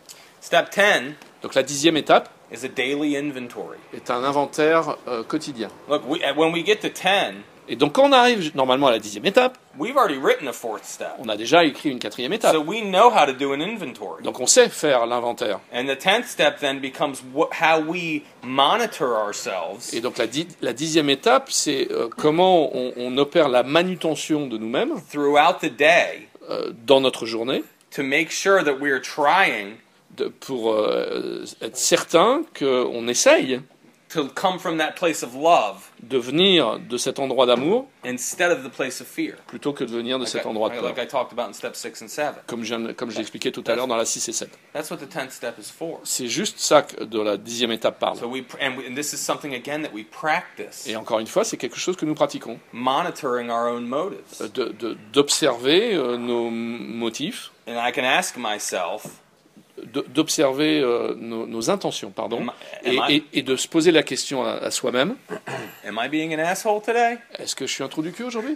Step ten Donc la dixième étape is a daily inventory. est un inventaire euh, quotidien. Look, we, uh, when we get to ten, Et donc quand on arrive normalement à la dixième étape, we've already written a fourth step. on a déjà écrit une quatrième étape. So we know how to do an inventory. Donc on sait faire l'inventaire. And the tenth step then becomes what, how we monitor ourselves Et donc la, di- la dixième étape, c'est euh, comment on, on opère la manutention de nous-mêmes throughout the day euh, dans notre journée, to make sure that we're trying de- pour euh, être certain qu'on essaye to come from that place of love de venir de cet endroit d'amour instead of the place of fear. plutôt que de venir de Like cet I, endroit de peur. like I talked about in step six and seven. Comme je, viens- comme je l'ai expliqué tout à l'heure dans la six et sept. That's what the tenth step is for. C'est juste ça que de la dixième étape parle. So we and, we, and this is something again that we practice, Et encore une fois, c'est quelque chose que nous pratiquons. monitoring our own motives. De- de- D'observer euh, nos m- motifs, And I can ask myself, de- d'observer euh, nos, nos intentions, pardon, Am I- et, am I- et- et de se poser la question à, à soi-même, am I being an asshole today? est-ce que je suis un trou du cul aujourd'hui?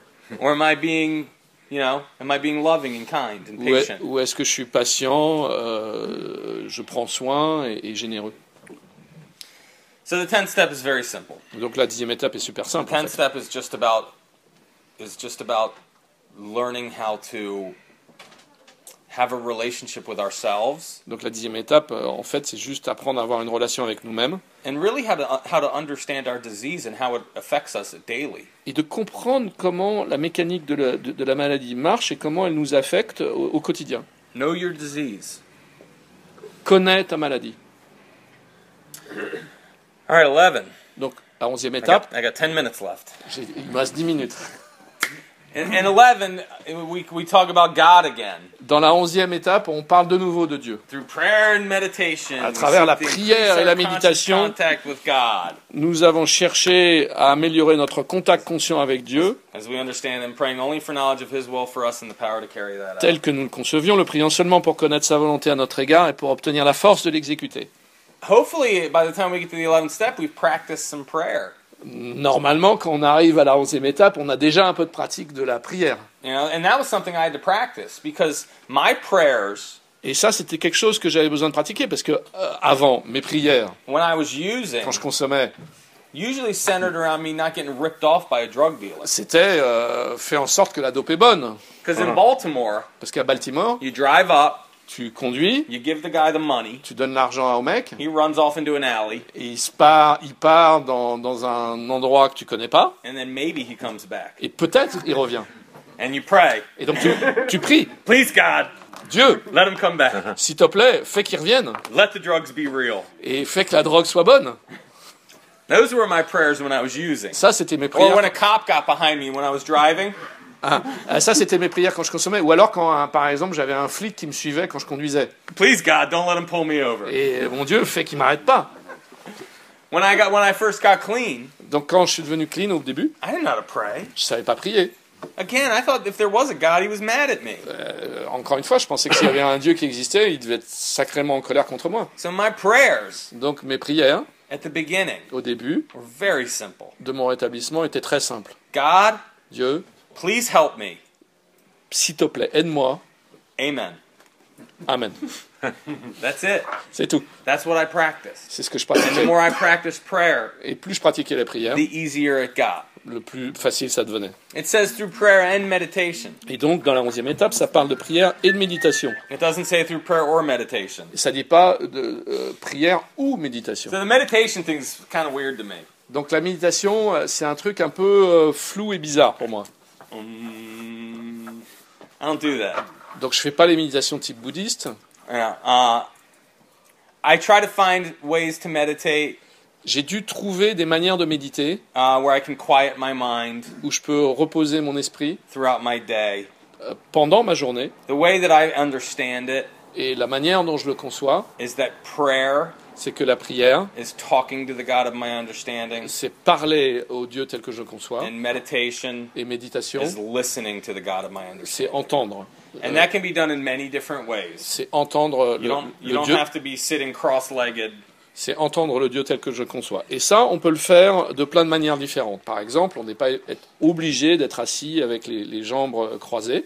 Or am I being, you know, am I being loving and kind and Ou est- patient? ou est-ce que je suis patient, euh, je prends soin et, et généreux? So the tenth step is very simple. Donc la dixième étape est super The simple. en tenth fait. step is just about is just about learning how to have a relationship with ourselves, Donc la dixième étape, euh, en fait, c'est juste apprendre à avoir une relation avec nous-mêmes and really how to how to understand our disease and how it affects us daily. et de comprendre comment la mécanique de la, de, de la maladie marche et comment elle nous affecte au, au quotidien. Know your disease. Connais ta maladie. All right, eleven. Donc la onzième I got, étape, I got ten minutes left. j'ai- il me reste dix minutes. In, in eleven, we we talk about God again Dans la onzième étape, on parle de nouveau de Dieu. through prayer and meditation. À travers la we seek to prière increase et la our conscious méditation. contact with God, Nous avons cherché à améliorer notre contact conscient avec Dieu, as we understand Him, praying only for knowledge of His will for us and the power to carry that out. tel que nous le concevions, le priant seulement pour connaître sa volonté à notre égard et pour obtenir la force de l'exécuter. Hopefully, by the time we get to the eleventh step, we've practiced some prayer. Normalement, quand on arrive à la onzième étape, on a déjà un peu de pratique de la prière. You know, and that was something I had to practice because my prayers, Et ça, c'était quelque chose que j'avais besoin de pratiquer parce que euh, avant, mes prières, when I was using, quand je consommais, usually centered around me not getting ripped off by a drug dealer. c'était euh, fait en sorte que la dope est bonne. Because in Baltimore, Parce qu'à Baltimore, you drive up, tu conduis, you give the guy the money, tu donnes l'argent au mec, he runs off into an alley, et il se part, il part dans, dans un endroit que tu connais pas, and then maybe he comes back. et peut-être il revient. And you pray, Et donc tu, tu pries, please God, Dieu, let him come back. s'il te plaît, fais qu'il revienne, Let the drugs be real. et fais que la drogue soit bonne. Those were my prayers when I was using. Ça, c'était mes Or when prières. a cop got behind me when I was driving, Ah, ah, ça, c'était mes prières quand je consommais. Ou alors quand, hein, par exemple, j'avais un flic qui me suivait quand je conduisais. please God, don't let him pull me over. Et mon Dieu, fait qu'il m'arrête pas. When I got when I first got clean, Donc quand je suis devenu clean au début, I didn't know how to pray. je savais pas prier. Again, I thought if there was a God, he was mad at me. Euh, encore une fois, je pensais que s'il y avait un Dieu qui existait, il devait être sacrément en colère contre moi. So my prayers Donc mes prières, at the beginning au début were very simple. de mon rétablissement, étaient très simples. God, Dieu, please help me. s'il te plaît, aide-moi. Amen. Amen. That's it. C'est tout. That's what I practice. C'est ce que je And the pratiquais. more I practiced prayer, Et plus je pratiquais la prière, the easier it got. le plus facile ça devenait. It says through prayer and meditation. Et donc, dans la onzième étape, ça parle de prière et de méditation. It doesn't say through prayer or meditation. Et ça dit pas de euh, prière ou méditation. So the meditation thing's kind of weird to me. Donc la méditation, euh, c'est un truc un peu euh, flou et bizarre pour moi. Um, I don't do that. Donc je fais pas les méditations type bouddhiste. Yeah. Uh, I try to find ways to meditate J'ai dû trouver des manières de méditer uh, where I can quiet my mind où je peux reposer mon esprit throughout my day. euh, pendant ma journée. The way that I understand it Et la manière dont je le conçois, is that prayer c'est que la prière, is talking to the God of my understanding, c'est parler au Dieu tel que je le conçois. and meditation Et méditation, is listening to the God of my c'est understanding. entendre. And Euh, that can be done in many different ways. c'est entendre You le, don't, you le don't Dieu. have to be sitting cross-legged. C'est entendre le Dieu tel que je le conçois. Et ça, on peut le faire de plein de manières différentes. Par exemple, on n'est pas être obligé d'être assis avec les, les jambes croisées.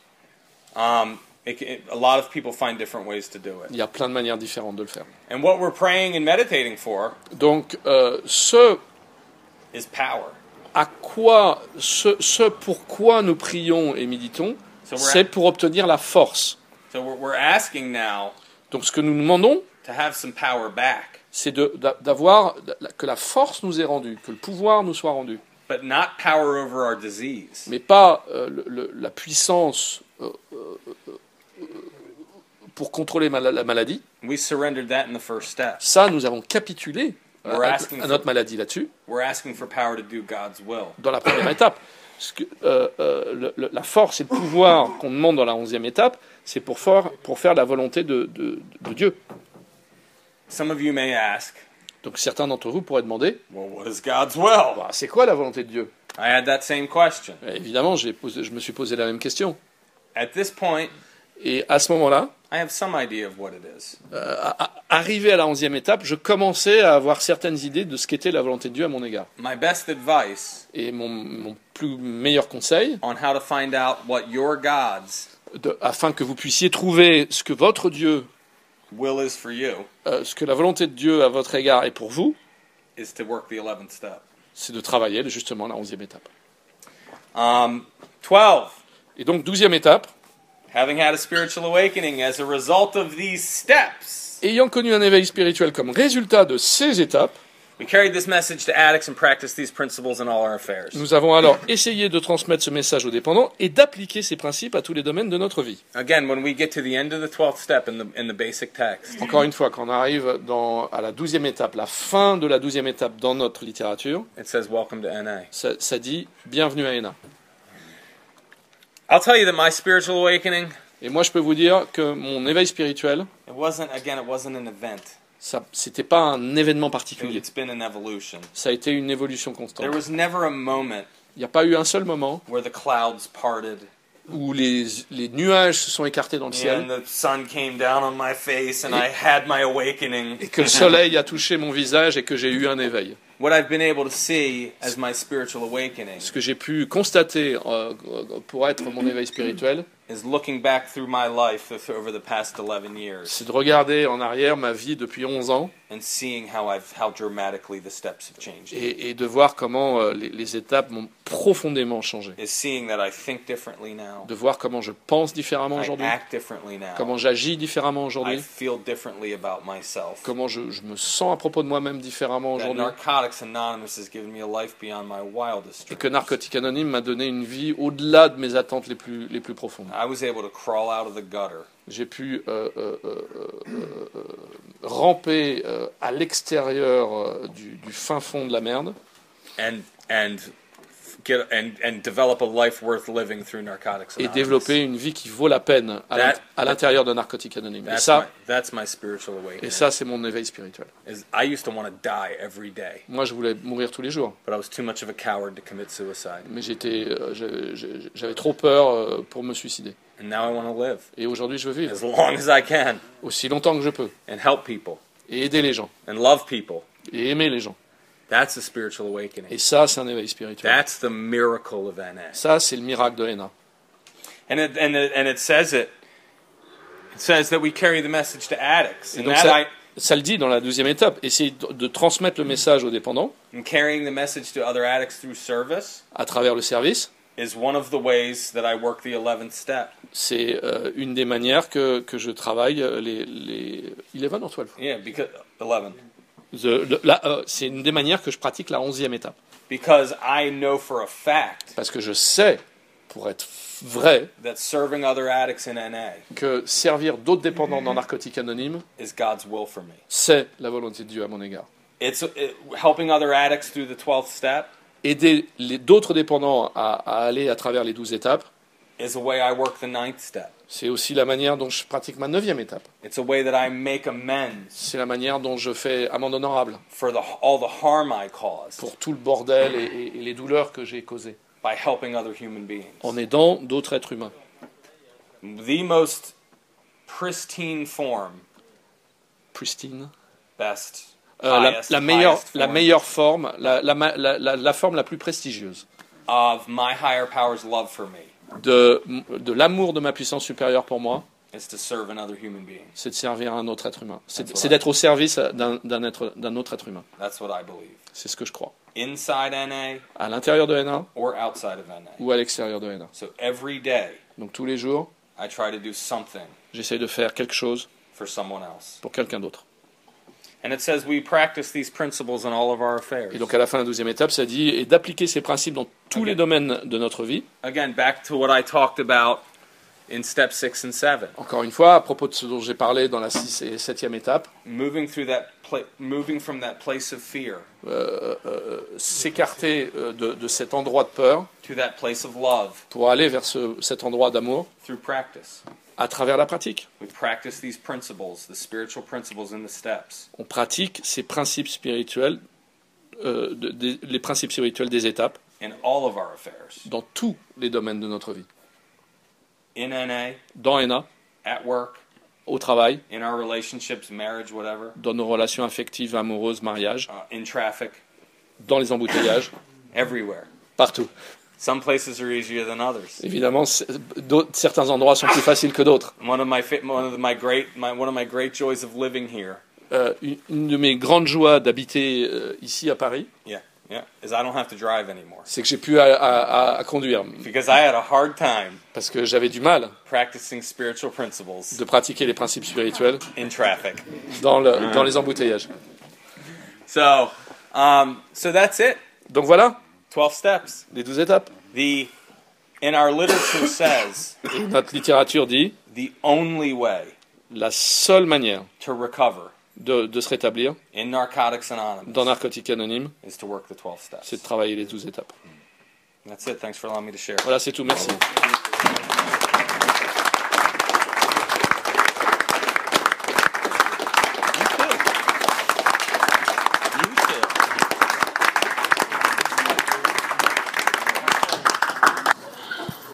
Um, it, can- it- a lot of people find different ways to do it. Il y a plein de manières différentes de le faire. And what we're praying and meditating for Donc, euh, ce is power. à quoi, ce, ce pourquoi nous prions et méditons, So we're, c'est pour obtenir la force. so we're, we're asking now Donc, ce que nous demandons, to have some power back, c'est de- d'a- d'avoir que la force nous est rendue, que le pouvoir nous soit rendu, but not power over our disease. mais pas euh, le- le- la puissance euh, euh, euh, pour contrôler ma- la maladie. We surrendered that in the first step. Ça, nous avons capitulé euh, We're à, asking à notre maladie là-dessus, We're asking for power to do God's will. dans la première étape. Parce que, euh, euh, le- le- la force et le pouvoir qu'on demande dans la onzième étape, c'est pour faire, pour faire la volonté de, de- de Dieu. Some of you may ask, Donc certains d'entre vous pourraient demander, well, what is God's will? bah, c'est quoi la volonté de Dieu? I had that same question. Et évidemment, j'ai posé, je me suis posé la même question. At this point, Et à ce moment-là, I have some idea of what it is. euh, à- à- arrivé à la onzième étape, je commençais à avoir certaines idées de ce qu'était la volonté de Dieu à mon égard. My best advice Et mon, mon plus meilleur conseil, on how to find out what your God's de- afin que vous puissiez trouver ce que votre Dieu, will is for you euh, ce que la volonté de Dieu à votre égard est pour vous, is to work the eleventh step. c'est de travailler justement la onzième étape. Um, twelve. Et donc, douzième étape, having had a spiritual awakening as a result of these steps, ayant connu un éveil spirituel comme résultat de ces étapes, we carried this message to addicts and practiced these principles in all our affairs. nous avons alors essayé de transmettre ce message aux dépendants et d'appliquer ces principes à tous les domaines de notre vie. Again, when we get to the end of the twelfth step in the, in the basic text, Encore une fois, quand on arrive dans, à la douzième étape, la fin de la douzième étape dans notre littérature, it says, welcome to N A. ça, ça dit « Bienvenue à Enna ». I'll tell you that my spiritual awakening, Et moi, je peux vous dire que mon éveil spirituel, it wasn't, again, it wasn't an event. ça, c'était pas un événement particulier. It's been an evolution. Ça a été une évolution constante. There was never a moment Il n'y a pas eu un seul moment where the clouds parted où les, les nuages se sont écartés dans le and ciel the sun came down on my face and I had my awakening. et que le soleil a touché mon visage et que j'ai eu un éveil. What I've been able to see as my spiritual awakening Ce que j'ai pu constater euh, pour être mon éveil spirituel, is looking back through my life over the past eleven years c'est de regarder en arrière ma vie depuis onze ans and seeing how I've how dramatically the steps have changed. et, et de voir comment euh, les, les étapes m'ont profondément changé. Is seeing that I think differently now. De voir comment je pense différemment I aujourd'hui, act differently now. comment j'agis différemment I aujourd'hui, feel differently about myself. comment je, je me sens à propos de moi-même différemment That aujourd'hui. Narcotics Anonymous has given me a life beyond my wildest Et que dreams. Narcotique Anonyme m'a donné une vie au-delà de mes attentes les plus, les plus profondes. I was able to crawl out of the gutter J'ai pu euh, euh, euh, euh, euh, ramper euh, à l'extérieur euh, du, du fin fond de la merde and and get and and develop a life worth living through Narcotics et Anonymous. développer une vie qui vaut la peine à l'int- à l'intérieur de Narcotique Anonyme. Et That's ça, my, that's my spiritual awakening. et ça c'est mon éveil spirituel. Is I used to want to die every day, Moi, je voulais mourir tous les jours, but I was too much of a coward to commit suicide. mais j'étais, euh, j'avais- j'avais j'avais trop peur euh, pour me suicider. And now I want to live Et aujourd'hui, je veux vivre as long as I can aussi longtemps que je peux and help people et aider les gens and love people. et aimer les gens. That's a spiritual awakening. Et ça, c'est un éveil spirituel. That's the miracle of N A. Ça, c'est le miracle de Enna. And it, and it, and it says it. It says that we carry the message to addicts, Et and donc that ça, I ça le dit dans la douzième étape. Essayer de, de transmettre le message aux dépendants and carrying the message to other addicts through service à travers le service. is one of the ways that I work the eleventh step. C'est euh, une des manières que, que je travaille euh, les, les eleven or twelve. Yeah, because eleven. The- le- la- euh, c'est une des manières que je pratique la onzième étape. Because I know for a fact Parce que je sais, pour être vrai, that serving other addicts in N A que servir d'autres dépendants dans Narcotique Anonyme, is God's will for me. c'est la volonté de Dieu à mon égard. It's it, helping other addicts through the twelfth step Aider les- d'autres dépendants à, à aller à travers les douze étapes, is the way I work the ninth step. c'est aussi la manière dont je pratique ma neuvième étape. It's a way that I make amends C'est la manière dont je fais amende honorable for the, all the harm I caused pour tout le bordel et, et- et les douleurs que j'ai causées, by helping other human beings. en aidant d'autres êtres humains. The most pristine form, Pristine. best, Euh, la, highest, la meilleure, highest la form meilleure forme, la, la, ma- la- la- la forme la plus prestigieuse of my higher power's love for me de, de l'amour de ma puissance supérieure pour moi, is to serve another human being. c'est de servir un autre être humain. C'est That's c'est what I- d'être au service d'un d'un être- d'un autre être humain. That's what I believe. C'est ce que je crois. Inside N A À l'intérieur de N A or outside of N A. ou à l'extérieur de N A. So every day Donc tous les jours, I try to do something j'essaye de faire quelque chose for someone else. pour quelqu'un d'autre. And it says we practice these principles in all of our affairs. Et donc à la fin de la douzième étape, ça dit et d'appliquer ces principes dans tous Ok. les domaines de notre vie. Again, back to what I talked about in step six and seven. Encore une fois, à propos de ce dont j'ai parlé dans la six et septième étape, Moving through that pla- moving from that place of fear euh, euh, s'écarter euh, de, de cet endroit de peur to that place of love pour aller vers ce- cet endroit d'amour through practice. à travers la pratique. We practice these principles, the spiritual principles in the steps, On pratique ces principes spirituels, euh, de- de- les principes spirituels des étapes in all of our affairs. dans tous les domaines de notre vie. In N A, Dans N A, at work, au travail, in our relationships, marriage, whatever, dans nos relations affectives, amoureuses, mariage, uh, in traffic, dans les embouteillages, everywhere. partout. Some places are easier than others. Évidemment, c'est- d'autres- certains endroits sont plus faciles que d'autres. One of my fa- one of my great my, one of my great joys of living here, Euh, une, une de mes grandes joies d'habiter euh, ici à Paris, yeah, Yeah, is I don't have to drive anymore. c'est que j'ai pu à, à, à conduire. Because I had a hard time Parce que j'avais du mal practicing spiritual principles de pratiquer les principes spirituels in traffic. dans, le, dans les embouteillages. So, um, so that's it. Donc voilà, twelve steps. les douze étapes. The in our literature says Et notre littérature dit, the only way la seule manière to recover de, de se rétablir in Narcotics Anonymous dans Narcotiques Anonymes, is to work the twelve steps. c'est de travailler les douze étapes. That's it. Thanks for allowing me to share. Voilà, c'est tout, merci.